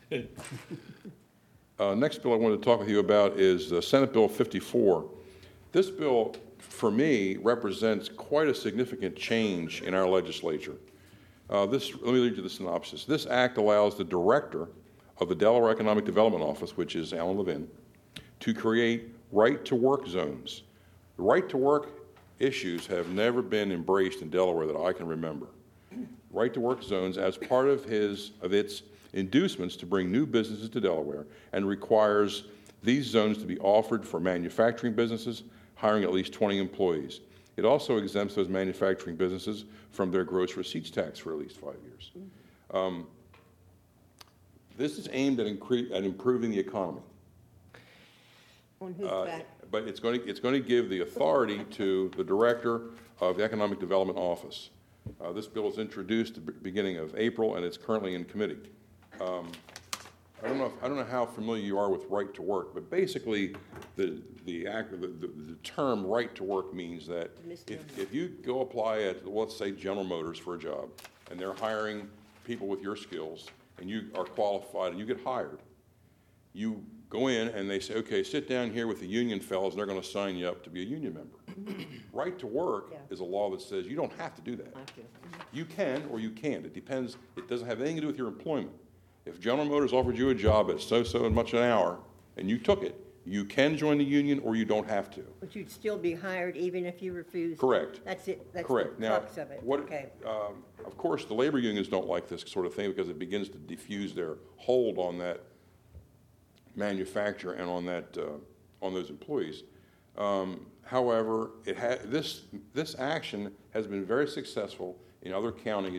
uh, next bill I wanted to talk with you about is uh, Senate Bill fifty-four. This bill, for me, represents quite a significant change in our legislature. Uh, this, let me read you the synopsis. This act allows the director of the Delaware Economic Development Office, which is Alan Levin, to create right-to-work zones. The right-to-work issues have never been embraced in Delaware that I can remember. Right-to-work zones as part of his of its inducements to bring new businesses to Delaware, and requires these zones to be offered for manufacturing businesses hiring at least twenty employees. It also exempts those manufacturing businesses from their gross receipts tax for at least five years. Um, this is aimed at, incre- at improving the economy. On whose Uh, back? But it's going to, it's going to give the authority to the director of the Economic Development Office. Uh, This bill was introduced at the beginning of April, and it's currently in committee. Um, I don't know, if, I don't know how familiar you are with right to work, but basically, the, the act, the, the, the term right to work means that if, if you go apply at, let's say, General Motors for a job, and they're hiring people with your skills, and you are qualified, and you get hired, you go in and they say, okay, sit down here with the union fellows, and they're going to sign you up to be a union member. Right to work Yeah. is a law that says you don't have to do that. You can or you can't. It depends. It doesn't have anything to do with your employment. If General Motors offered you a job at so-so and much an hour, and you took it, you can join the union or you don't have to. But you'd still be hired even if you refused? Correct. That's it, that's the Correct. Now, crux of it, what, okay. um, of course, the labor unions don't like this sort of thing because it begins to diffuse their hold on that manufacturer and on that uh, on those employees. Um, however, it ha- this this action has been very successful in other counties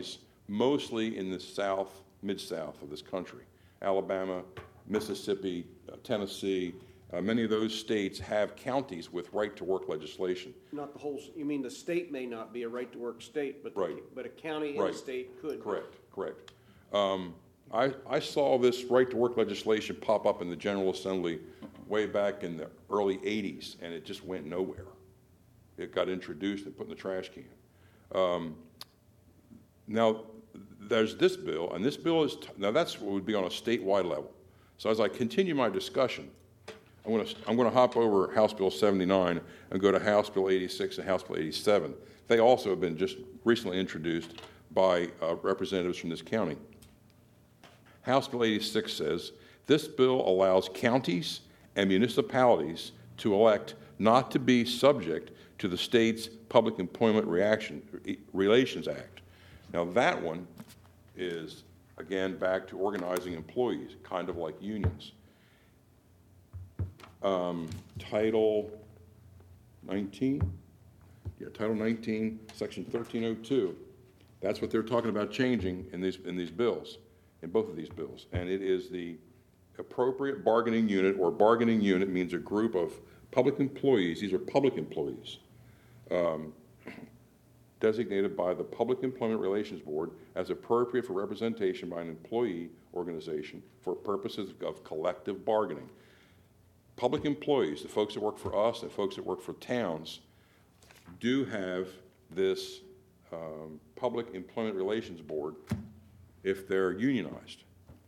mostly in the south, mid-south of this country. Alabama, Mississippi, uh, Tennessee, uh, many of those states have counties with right-to-work legislation. Not the whole, s- you mean the state may not be a right-to-work state, but, the- Right. but a county and a Right. state could. Correct, correct. Um, I, I saw this right-to-work legislation pop up in the General Assembly way back in the early eighties, and it just went nowhere. It got introduced and put in the trash can. Um, now, there's this bill, and this bill is, t- now that's what would be on a statewide level. So as I continue my discussion, I'm going to I'm going to hop over House Bill seventy-nine and go to House Bill eighty-six and House Bill eighty-seven. They also have been just recently introduced by uh, representatives from this county. House Bill eighty-six says, this bill allows counties and municipalities to elect not to be subject to the state's Public Employment Reaction, Relations Act. Now that one is, again, back to organizing employees, kind of like unions. Um, Title nineteen, yeah, Title nineteen, Section thirteen oh two. That's what they're talking about changing in these in these bills, in both of these bills, and it is the appropriate bargaining unit, or bargaining unit means a group of public employees. These are public employees. Um, designated by the Public Employment Relations Board as appropriate for representation by an employee organization for purposes of collective bargaining. Public employees, the folks that work for us and folks that work for towns, do have this um, Public Employment Relations Board if they're unionized.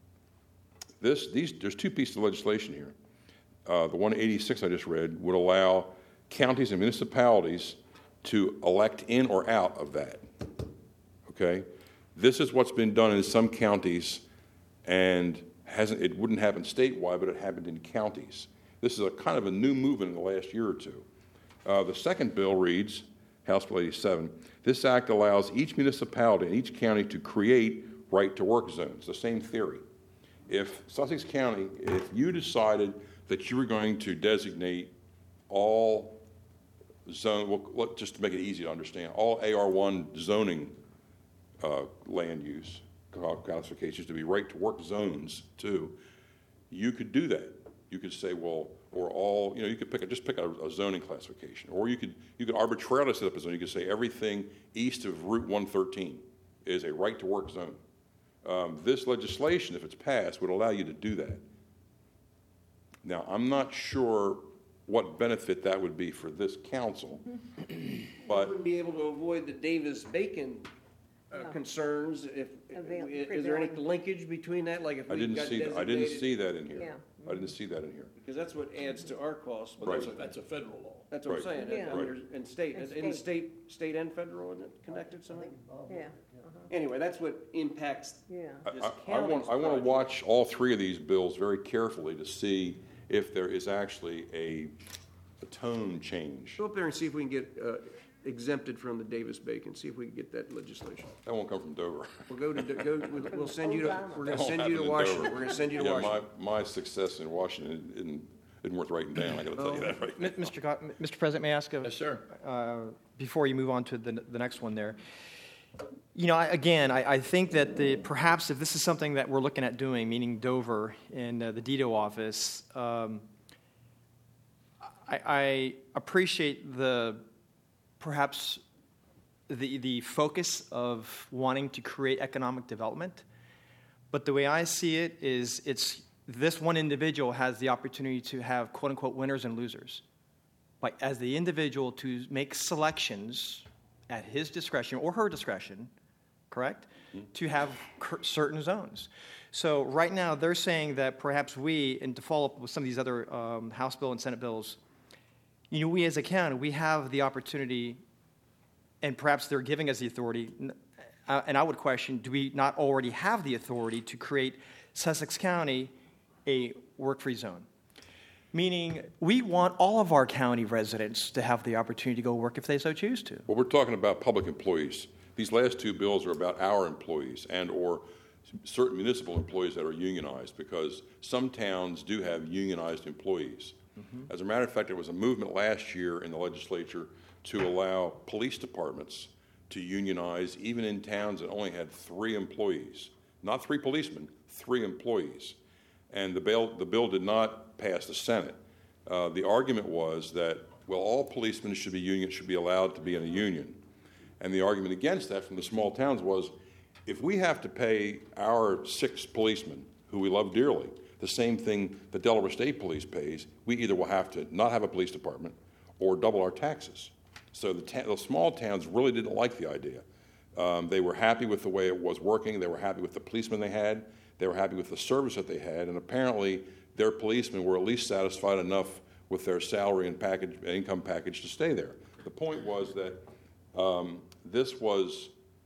This, these, there's two pieces of legislation here. Uh, the one eighty-six I just read would allow counties and municipalities to elect in or out of that, okay? This is what's been done in some counties, and hasn't, it wouldn't happen statewide, but it happened in counties. This is a kind of a new movement in the last year or two. Uh, the second bill reads, House Bill eighty-seven, this act allows each municipality and each county to create right-to-work zones, the same theory. If Sussex County, if you decided that you were going to designate all zone, well, just to make it easy to understand, all A R one zoning uh, land use classifications to be right-to-work zones too, you could do that. You could say, well, or all, you know, you could pick a, just pick a, a zoning classification, or you could you could arbitrarily set up a zone. You could say everything east of Route one thirteen is a right-to-work zone. Um, this legislation, if it's passed, would allow you to do that. Now, I'm not sure what benefit that would be for this council, but Wouldn't be able to avoid the Davis-Bacon uh, concerns if, Avail- is there any prevailing. linkage between that, like if I we didn't got see, designated? I didn't see that in here. Yeah. I didn't see that in here. Because that's what adds to our costs. Well, that's a, Right. that's a federal law. That's what I'm Right. saying, Yeah. and- and there's- and state, And in the state. state, state and federal, isn't it connected somehow? Yeah, uh-huh. Anyway, that's what impacts yeah. this I, I county's want, I want to project. watch all three of these bills very carefully to see if there is actually a, a tone change. Go up there and see if we can get uh, exempted from the Davis-Bacon, see if we can get that legislation. That won't come from Dover. We'll go to, go, we'll- we'll send you to, we're That gonna won't send you to happen in Washington, Dover. we're gonna send you to Yeah, Washington. My, my success in Washington isn't, isn't worth writing down, I gotta tell you that right now. Mi- Mister Co- Mister President, may I ask a? Yes, sir. uh, Before you move on to the, the next one there. You know, I- again, I, I think that the, perhaps if this is something that we're looking at doing, meaning Dover and uh, the D D O office, um, I, I appreciate the, perhaps the, the focus of wanting to create economic development. But the way I see it is it's this one individual has the opportunity to have quote unquote winners and losers. Like as the individual to make selections at his discretion or her discretion, correct, mm-hmm. to have cur- certain zones. So right now they're saying that perhaps we, and to follow up with some of these other um, House bill and Senate bills, you know, we as a county, we have the opportunity, and perhaps they're giving us the authority, uh, and I would question, do we not already have the authority to create Sussex County a work-free zone? Meaning, we want all of our county residents to have the opportunity to go work if they so choose to. Well, we're talking about public employees. These last two bills are about our employees and/or certain municipal employees that are unionized, because some towns do have unionized employees. Mm-hmm. As a matter of fact, there was a movement last year in the legislature to allow police departments to unionize, even in towns that only had three employees. Not three policemen, three employees. And the bill, the bill did not pass the Senate. Uh, the argument was that, well, all policemen should be union, should be allowed to be in a union. And the argument against that from the small towns was, if we have to pay our six policemen, who we love dearly, the same thing the Delaware State Police pays, we either will have to not have a police department or double our taxes. So the, ta- the small towns really didn't like the idea. Um, they were happy with the way it was working. They were happy with the policemen they had. They were happy with the service that they had. And apparently their policemen were at least satisfied enough with their salary and package, income package to stay there. The point was that um, this was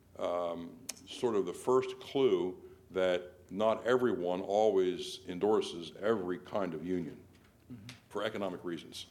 um, sort of the first clue that not everyone always endorses every kind of union mm-hmm. for economic reasons.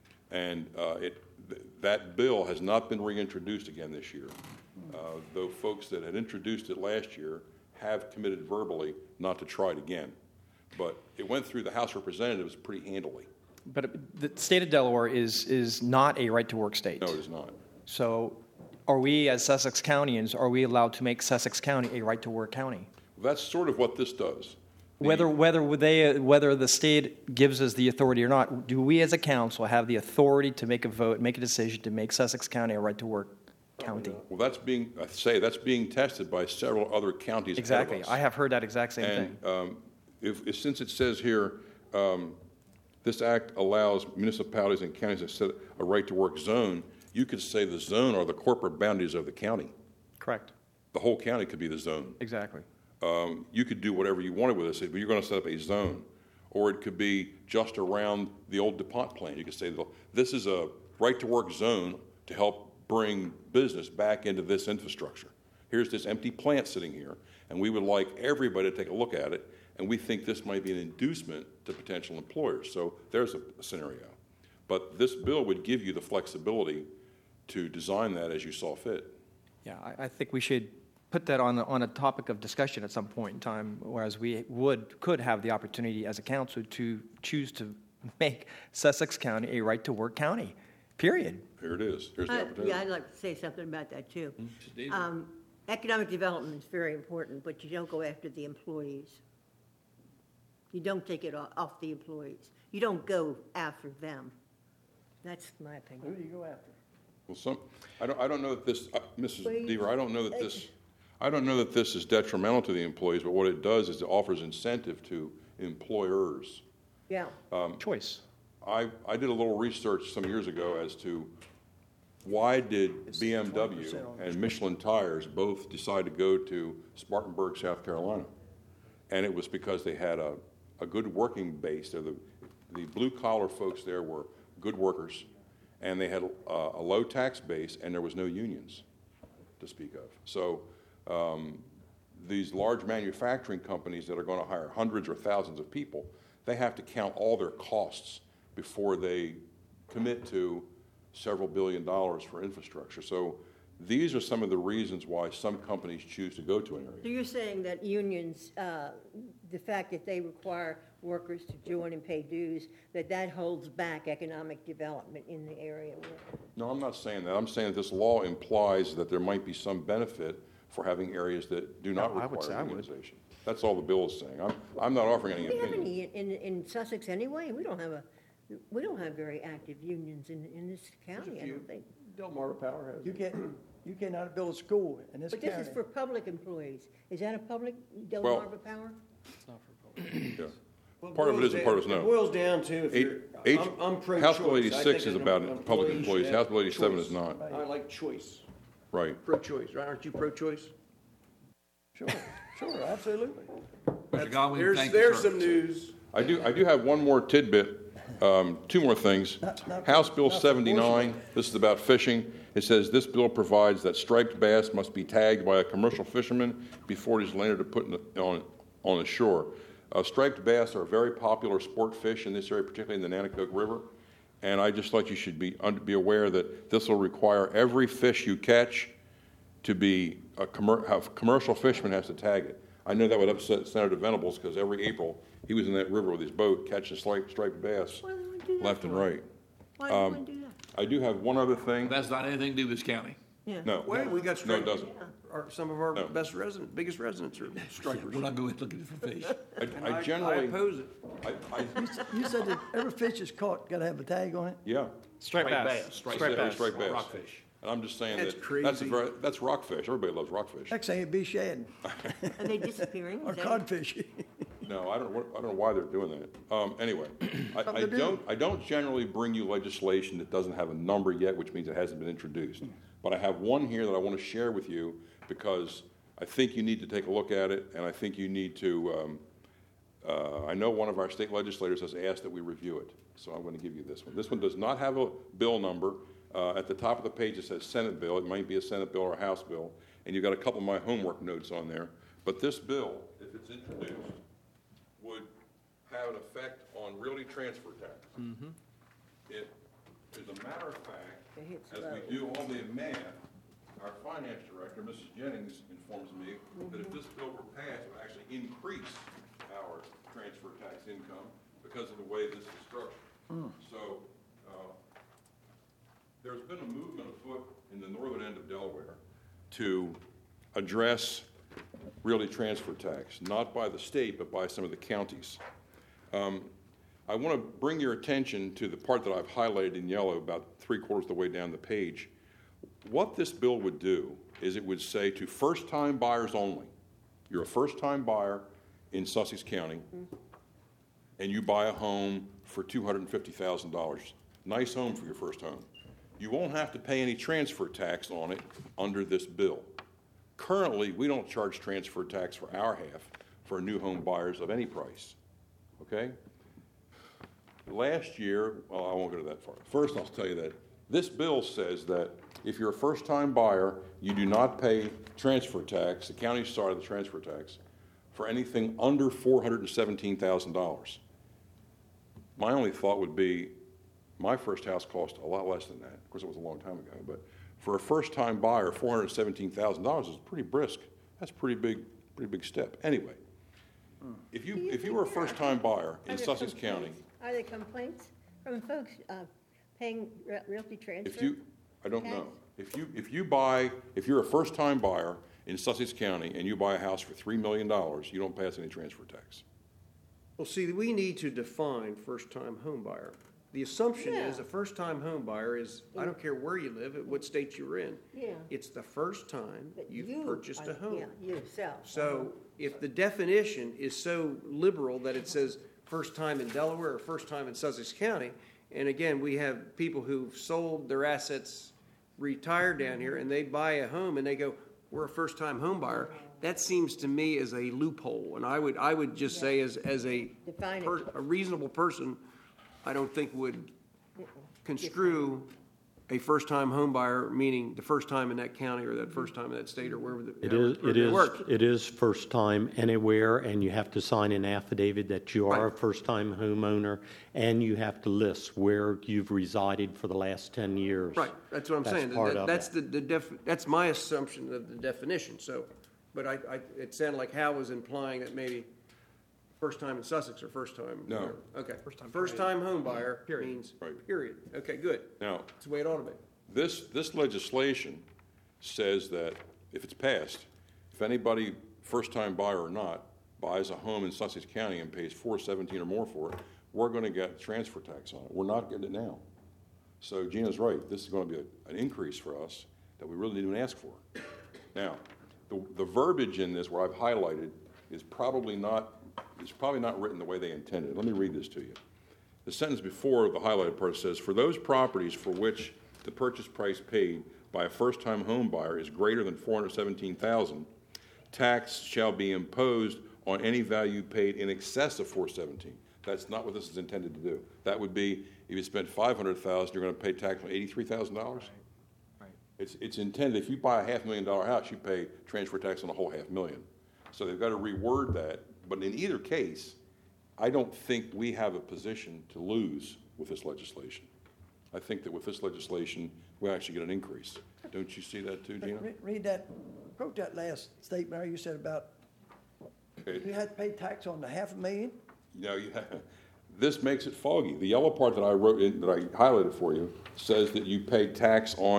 And uh, it, th- that bill has not been reintroduced again this year, uh, though folks that had introduced it last year have committed verbally not to try it again. But it went through the House of Representatives pretty handily. But the state of Delaware is, is not a right-to-work state. No, it is not. So are we, as Sussex Countyans, are we allowed to make Sussex County a right-to-work county? That's sort of what this does. The, whether whether they whether the state gives us the authority or not, do we as a council have the authority to make a vote, make a decision to make Sussex County a right-to-work county? Well, that's being, I say, that's being tested by several other counties. Exactly. I have heard that exact same and, thing. Um, if, if, since it says here, um, this act allows municipalities and counties to set a right-to-work zone, you could say the zone are the corporate boundaries of the county. Correct. The whole county could be the zone. Exactly. Um, you could do whatever you wanted with this, but you're going to set up a zone. Or it could be just around the old DuPont plant. You could say, this is a right-to-work zone to help bring business back into this infrastructure. Here's this empty plant sitting here, and we would like everybody to take a look at it, and we think this might be an inducement to potential employers. So there's a, a scenario. But this bill would give you the flexibility to design that as you saw fit. Yeah, I, I think we should put that on, the, on a topic of discussion at some point in time, whereas we would could have the opportunity as a council to choose to make Sussex County a right-to-work county, period. Here it is. Here's the Uh, opportunity. Yeah, I'd like to say something about that, too. Um, Economic development is very important, but you don't go after the employees. You don't take it off, off the employees. You don't go after them. That's my Who opinion. do you go after? Well, some, I don't, I don't know that this, uh, Missus Well, you- Deaver, I don't know that this, I don't know that this is detrimental to the employees, but what it does is it offers incentive to employers. Yeah. Um, Choice. I, I did a little research some years ago as to why did B M W and Michelin Tires both decide to go to Spartanburg, South Carolina? And it was because they had a, a good working base there. The, the blue-collar folks there were good workers, and they had a, a low tax base, and there was no unions to speak of. So um, these large manufacturing companies that are going to hire hundreds or thousands of people, they have to count all their costs before they commit to several billion dollars for infrastructure. So these are some of the reasons why some companies choose to go to an area. So you're saying that unions, uh, the fact that they require workers to join and pay dues, that that holds back economic development in the area? where- No, I'm not saying that. I'm saying that this law implies that there might be some benefit for having areas that do not No, I would require say I would. unionization. That's all the bill is saying. I'm, I'm not offering any Do we have opinion. any in, in Sussex anyway? We don't have a, we don't have very active unions in, in this county, I don't think. Delmarva Power has. You can't, you cannot build a school in this But county. this is for public employees. Is that a public Well- Delmarva Power? Yeah. Well, Part of it is and part of it's It no. boils down to if Eight- you're, H- I'm, I'm pro-choice. House Bill I eighty-six think is an about employee public should employees. have House Bill eighty-seven choice. is not. I like choice. Right. Pro-choice, right? Aren't you pro-choice? Sure, sure, absolutely. Mister Godwin, There's, thank you, there's sir. some news. I do, I do have one more tidbit, um, two more things. Not- not- House Bill not for seventy-nine, this is about fishing. It says, this bill provides that striped bass must be tagged by a commercial fisherman before it is landed or put in the, on, on the shore. Uh, striped bass are a very popular sport fish in this area, particularly in the Nanticoke River. And I just thought you should be, un- be aware that this will require every fish you catch to be, a commer- have, commercial fisherman has to tag it. I know that would upset Senator Venables because every April he was in that river with his boat catching striped, striped bass Why do we do that left and for? right. Why do Um, we do that? I do have one other thing. That's not anything to do with this county. Yeah. No. Well, we got No, it stripers. doesn't. Our, some of our No. best residents, biggest residents are stripers. We're not going to look at it for fish. And I, I I generally, oppose it. I, I, You said that every fish is caught, gotta have a tag on it? yeah. Striped bass. Striped Striped bass. striped bass. Rockfish. And I'm just saying That's that, that's a crazy. very, that's rockfish. Everybody loves rockfish. Next thing it'd be shad Are they disappearing? or Is that- codfish. No, I don't, I don't know why they're doing that. Um, anyway, I, I Something to do. don't, I don't generally bring you legislation that doesn't have a number yet, which means it hasn't been introduced. But I have one here that I want to share with you because I think you need to take a look at it, and I think you need to, um, uh, I know one of our state legislators has asked that we review it, so I'm going to give you this one. This one does not have a bill number. Uh, at the top of the page, it says Senate bill. It might be a Senate bill or a House bill, and you've got a couple of my homework notes on there. But this bill, if it's introduced, would have an effect on realty transfer tax. It, as a matter of fact, It hits as low. we do all the math, our finance director, Missus Jennings, informs me that if this bill were passed, it would actually increase our transfer tax income because of the way this is structured. So, uh, there's been a movement afoot in the northern end of Delaware to address realty transfer tax, not by the state, but by some of the counties. Um, I want to bring your attention to the part that I've highlighted in yellow, about three quarters of the way down the page. What this bill would do is it would say to first-time buyers only, you're a first-time buyer in Sussex County, and you buy a home for two hundred fifty thousand dollars. Nice home for your first home. You won't have to pay any transfer tax on it under this bill. Currently, we don't charge transfer tax for our half for new home buyers of any price, okay? Last year, well, I won't go to that far. First, I'll tell you that this bill says that if you're a first-time buyer, you do not pay transfer tax, the county started the transfer tax, for anything under four hundred seventeen thousand dollars. My only thought would be, my first house cost a lot less than that. Of course, it was a long time ago, but for a first-time buyer, four hundred seventeen thousand dollars is pretty brisk. That's a pretty big, pretty big step. Anyway, if you, if you were a first-time buyer Are in there Sussex County, complaints- Are there complaints from folks uh, paying re- realty transfer? if you, I don't tax? know. If you, if you buy, if you're a first-time buyer in Sussex County and you buy a house for three million dollars, you don't pass any transfer tax. Well, see, we need to define first-time home buyer. The assumption is Yeah. a first-time home buyer is, I don't care where you live, at what state you're in. Yeah. It's the first time But you've you purchased are- a home. Yeah, yourself. So if the definition is so liberal that it says first time in Delaware or first time in Sussex County, and again, we have people who've sold their assets, retired down here, and they buy a home and they go, we're a first-time home buyer, that seems to me as a loophole. And I would, I would just say as, as a, Define it. per- a reasonable person, I don't think would construe a first-time home buyer, meaning the first time in that county or that first time in that state or wherever the. It is, however it is, works. it is first time anywhere, and you have to sign an affidavit that you are a Right. first-time homeowner, and you have to list where you've resided for the last ten years. Right, that's what I'm That's saying. part That- of That's it. the, the def, that's my assumption of the definition, so, but I, I, it sounded like Hal was implying that maybe first time in Sussex or first time. No. whatever. Okay. First time home buyer means, Right. period. Okay, good. Now, That's the way it ought to be. This, this legislation says that if it's passed, if anybody, first-time buyer or not, buys a home in Sussex County and pays four seventeen or more for it, we're going to get transfer tax on it. We're not getting it now. So Gina's right. This is going to be a- an increase for us that we really didn't ask for. Now, the, the verbiage in this, where I've highlighted, is probably not, is probably not written the way they intended. Let me read this to you. The sentence before the highlighted part says, "For those properties for which the purchase price paid by a first-time home buyer is greater than four hundred seventeen thousand dollars, tax shall be imposed on any value paid in excess of four hundred seventeen thousand dollars. That's not what this is intended to do. That would be, if you spent five hundred thousand dollars, you're going to pay tax on eighty-three thousand dollars. Right. It's, it's intended, if you buy a half million dollar house, you pay transfer tax on the whole half million. So they've got to reword that. But in either case, I don't think we have a position to lose with this legislation. I think that with this legislation, we actually get an increase. Don't you see that too, Gina? Re- Read that, quote that last statement you said about, Okay. you had to pay tax on the half a million? You know, you this makes it foggy. The yellow part that I wrote in, that I highlighted for you, says that you pay tax on the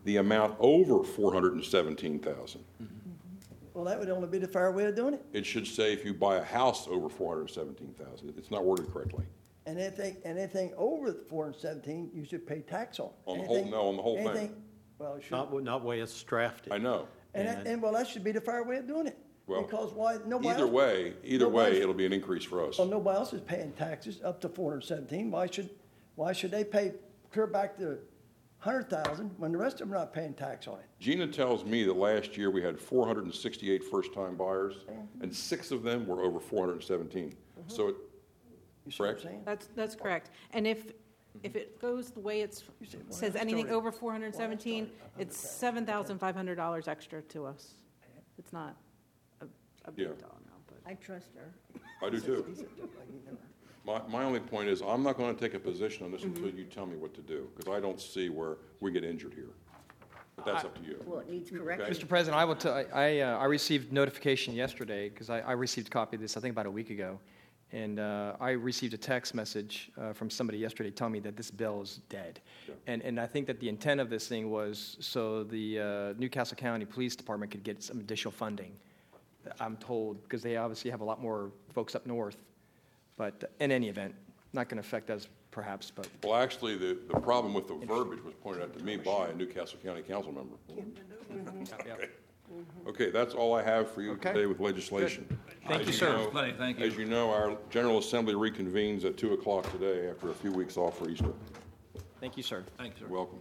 the amount over four hundred seventeen thousand. Well, that would only be the fair way of doing it. It should say if you buy a house over four hundred seventeen thousand. It's not worded correctly. And anything, and anything over four hundred seventeen, you should pay tax on. On the whole- Anything- no, on the whole thing. anything- Well, it should. Not, not way it's drafted. I know. And, that- and well, that should be the fair way of doing it. Well, Because why, nobody Either else- way, either way, nobody's- it'll be an increase for us. Well, nobody else is paying taxes up to four hundred seventeen. Why should, why should they pay clear back to hundred thousand when the rest of them are not paying tax on it? Gina tells me that last year we had four hundred sixty-eight first-time buyers, and six of them were over four hundred seventeen. So, it- You see what I'm correct? saying? That's, that's correct. And if, if it goes the way it's, You say, well, says I anything started- over four hundred seventeen, well, I started it's seven thousand five hundred dollars extra to us. It's not a, a big Yeah. dollar amount, but. I trust her. I do too. He said, "Look like he never-" My, my only point is, I'm not going to take a position on this until you tell me what to do, because I don't see where we get injured here. But that's up to you. Well, it needs correction. Okay. Mister President, I will tell, I, uh, I received notification yesterday, because I, I received a copy of this, I think about a week ago. And uh, I received a text message uh, from somebody yesterday telling me that this bill is dead. Yeah. And, and I think that the intent of this thing was so the uh, Newcastle County Police Department could get some additional funding, I'm told, because they obviously have a lot more folks up north. But in any event, not going to affect us perhaps, but Well, actually, the, the problem with the verbiage was pointed out to me by a Newcastle County council member. Okay. Okay, that's all I have for you Okay. today with legislation. Thank As you, sir. know- Plenty, thank you. As you know, our General Assembly reconvenes at two o'clock today after a few weeks off for Easter. thank you, sir. Thanks, sir. You're welcome.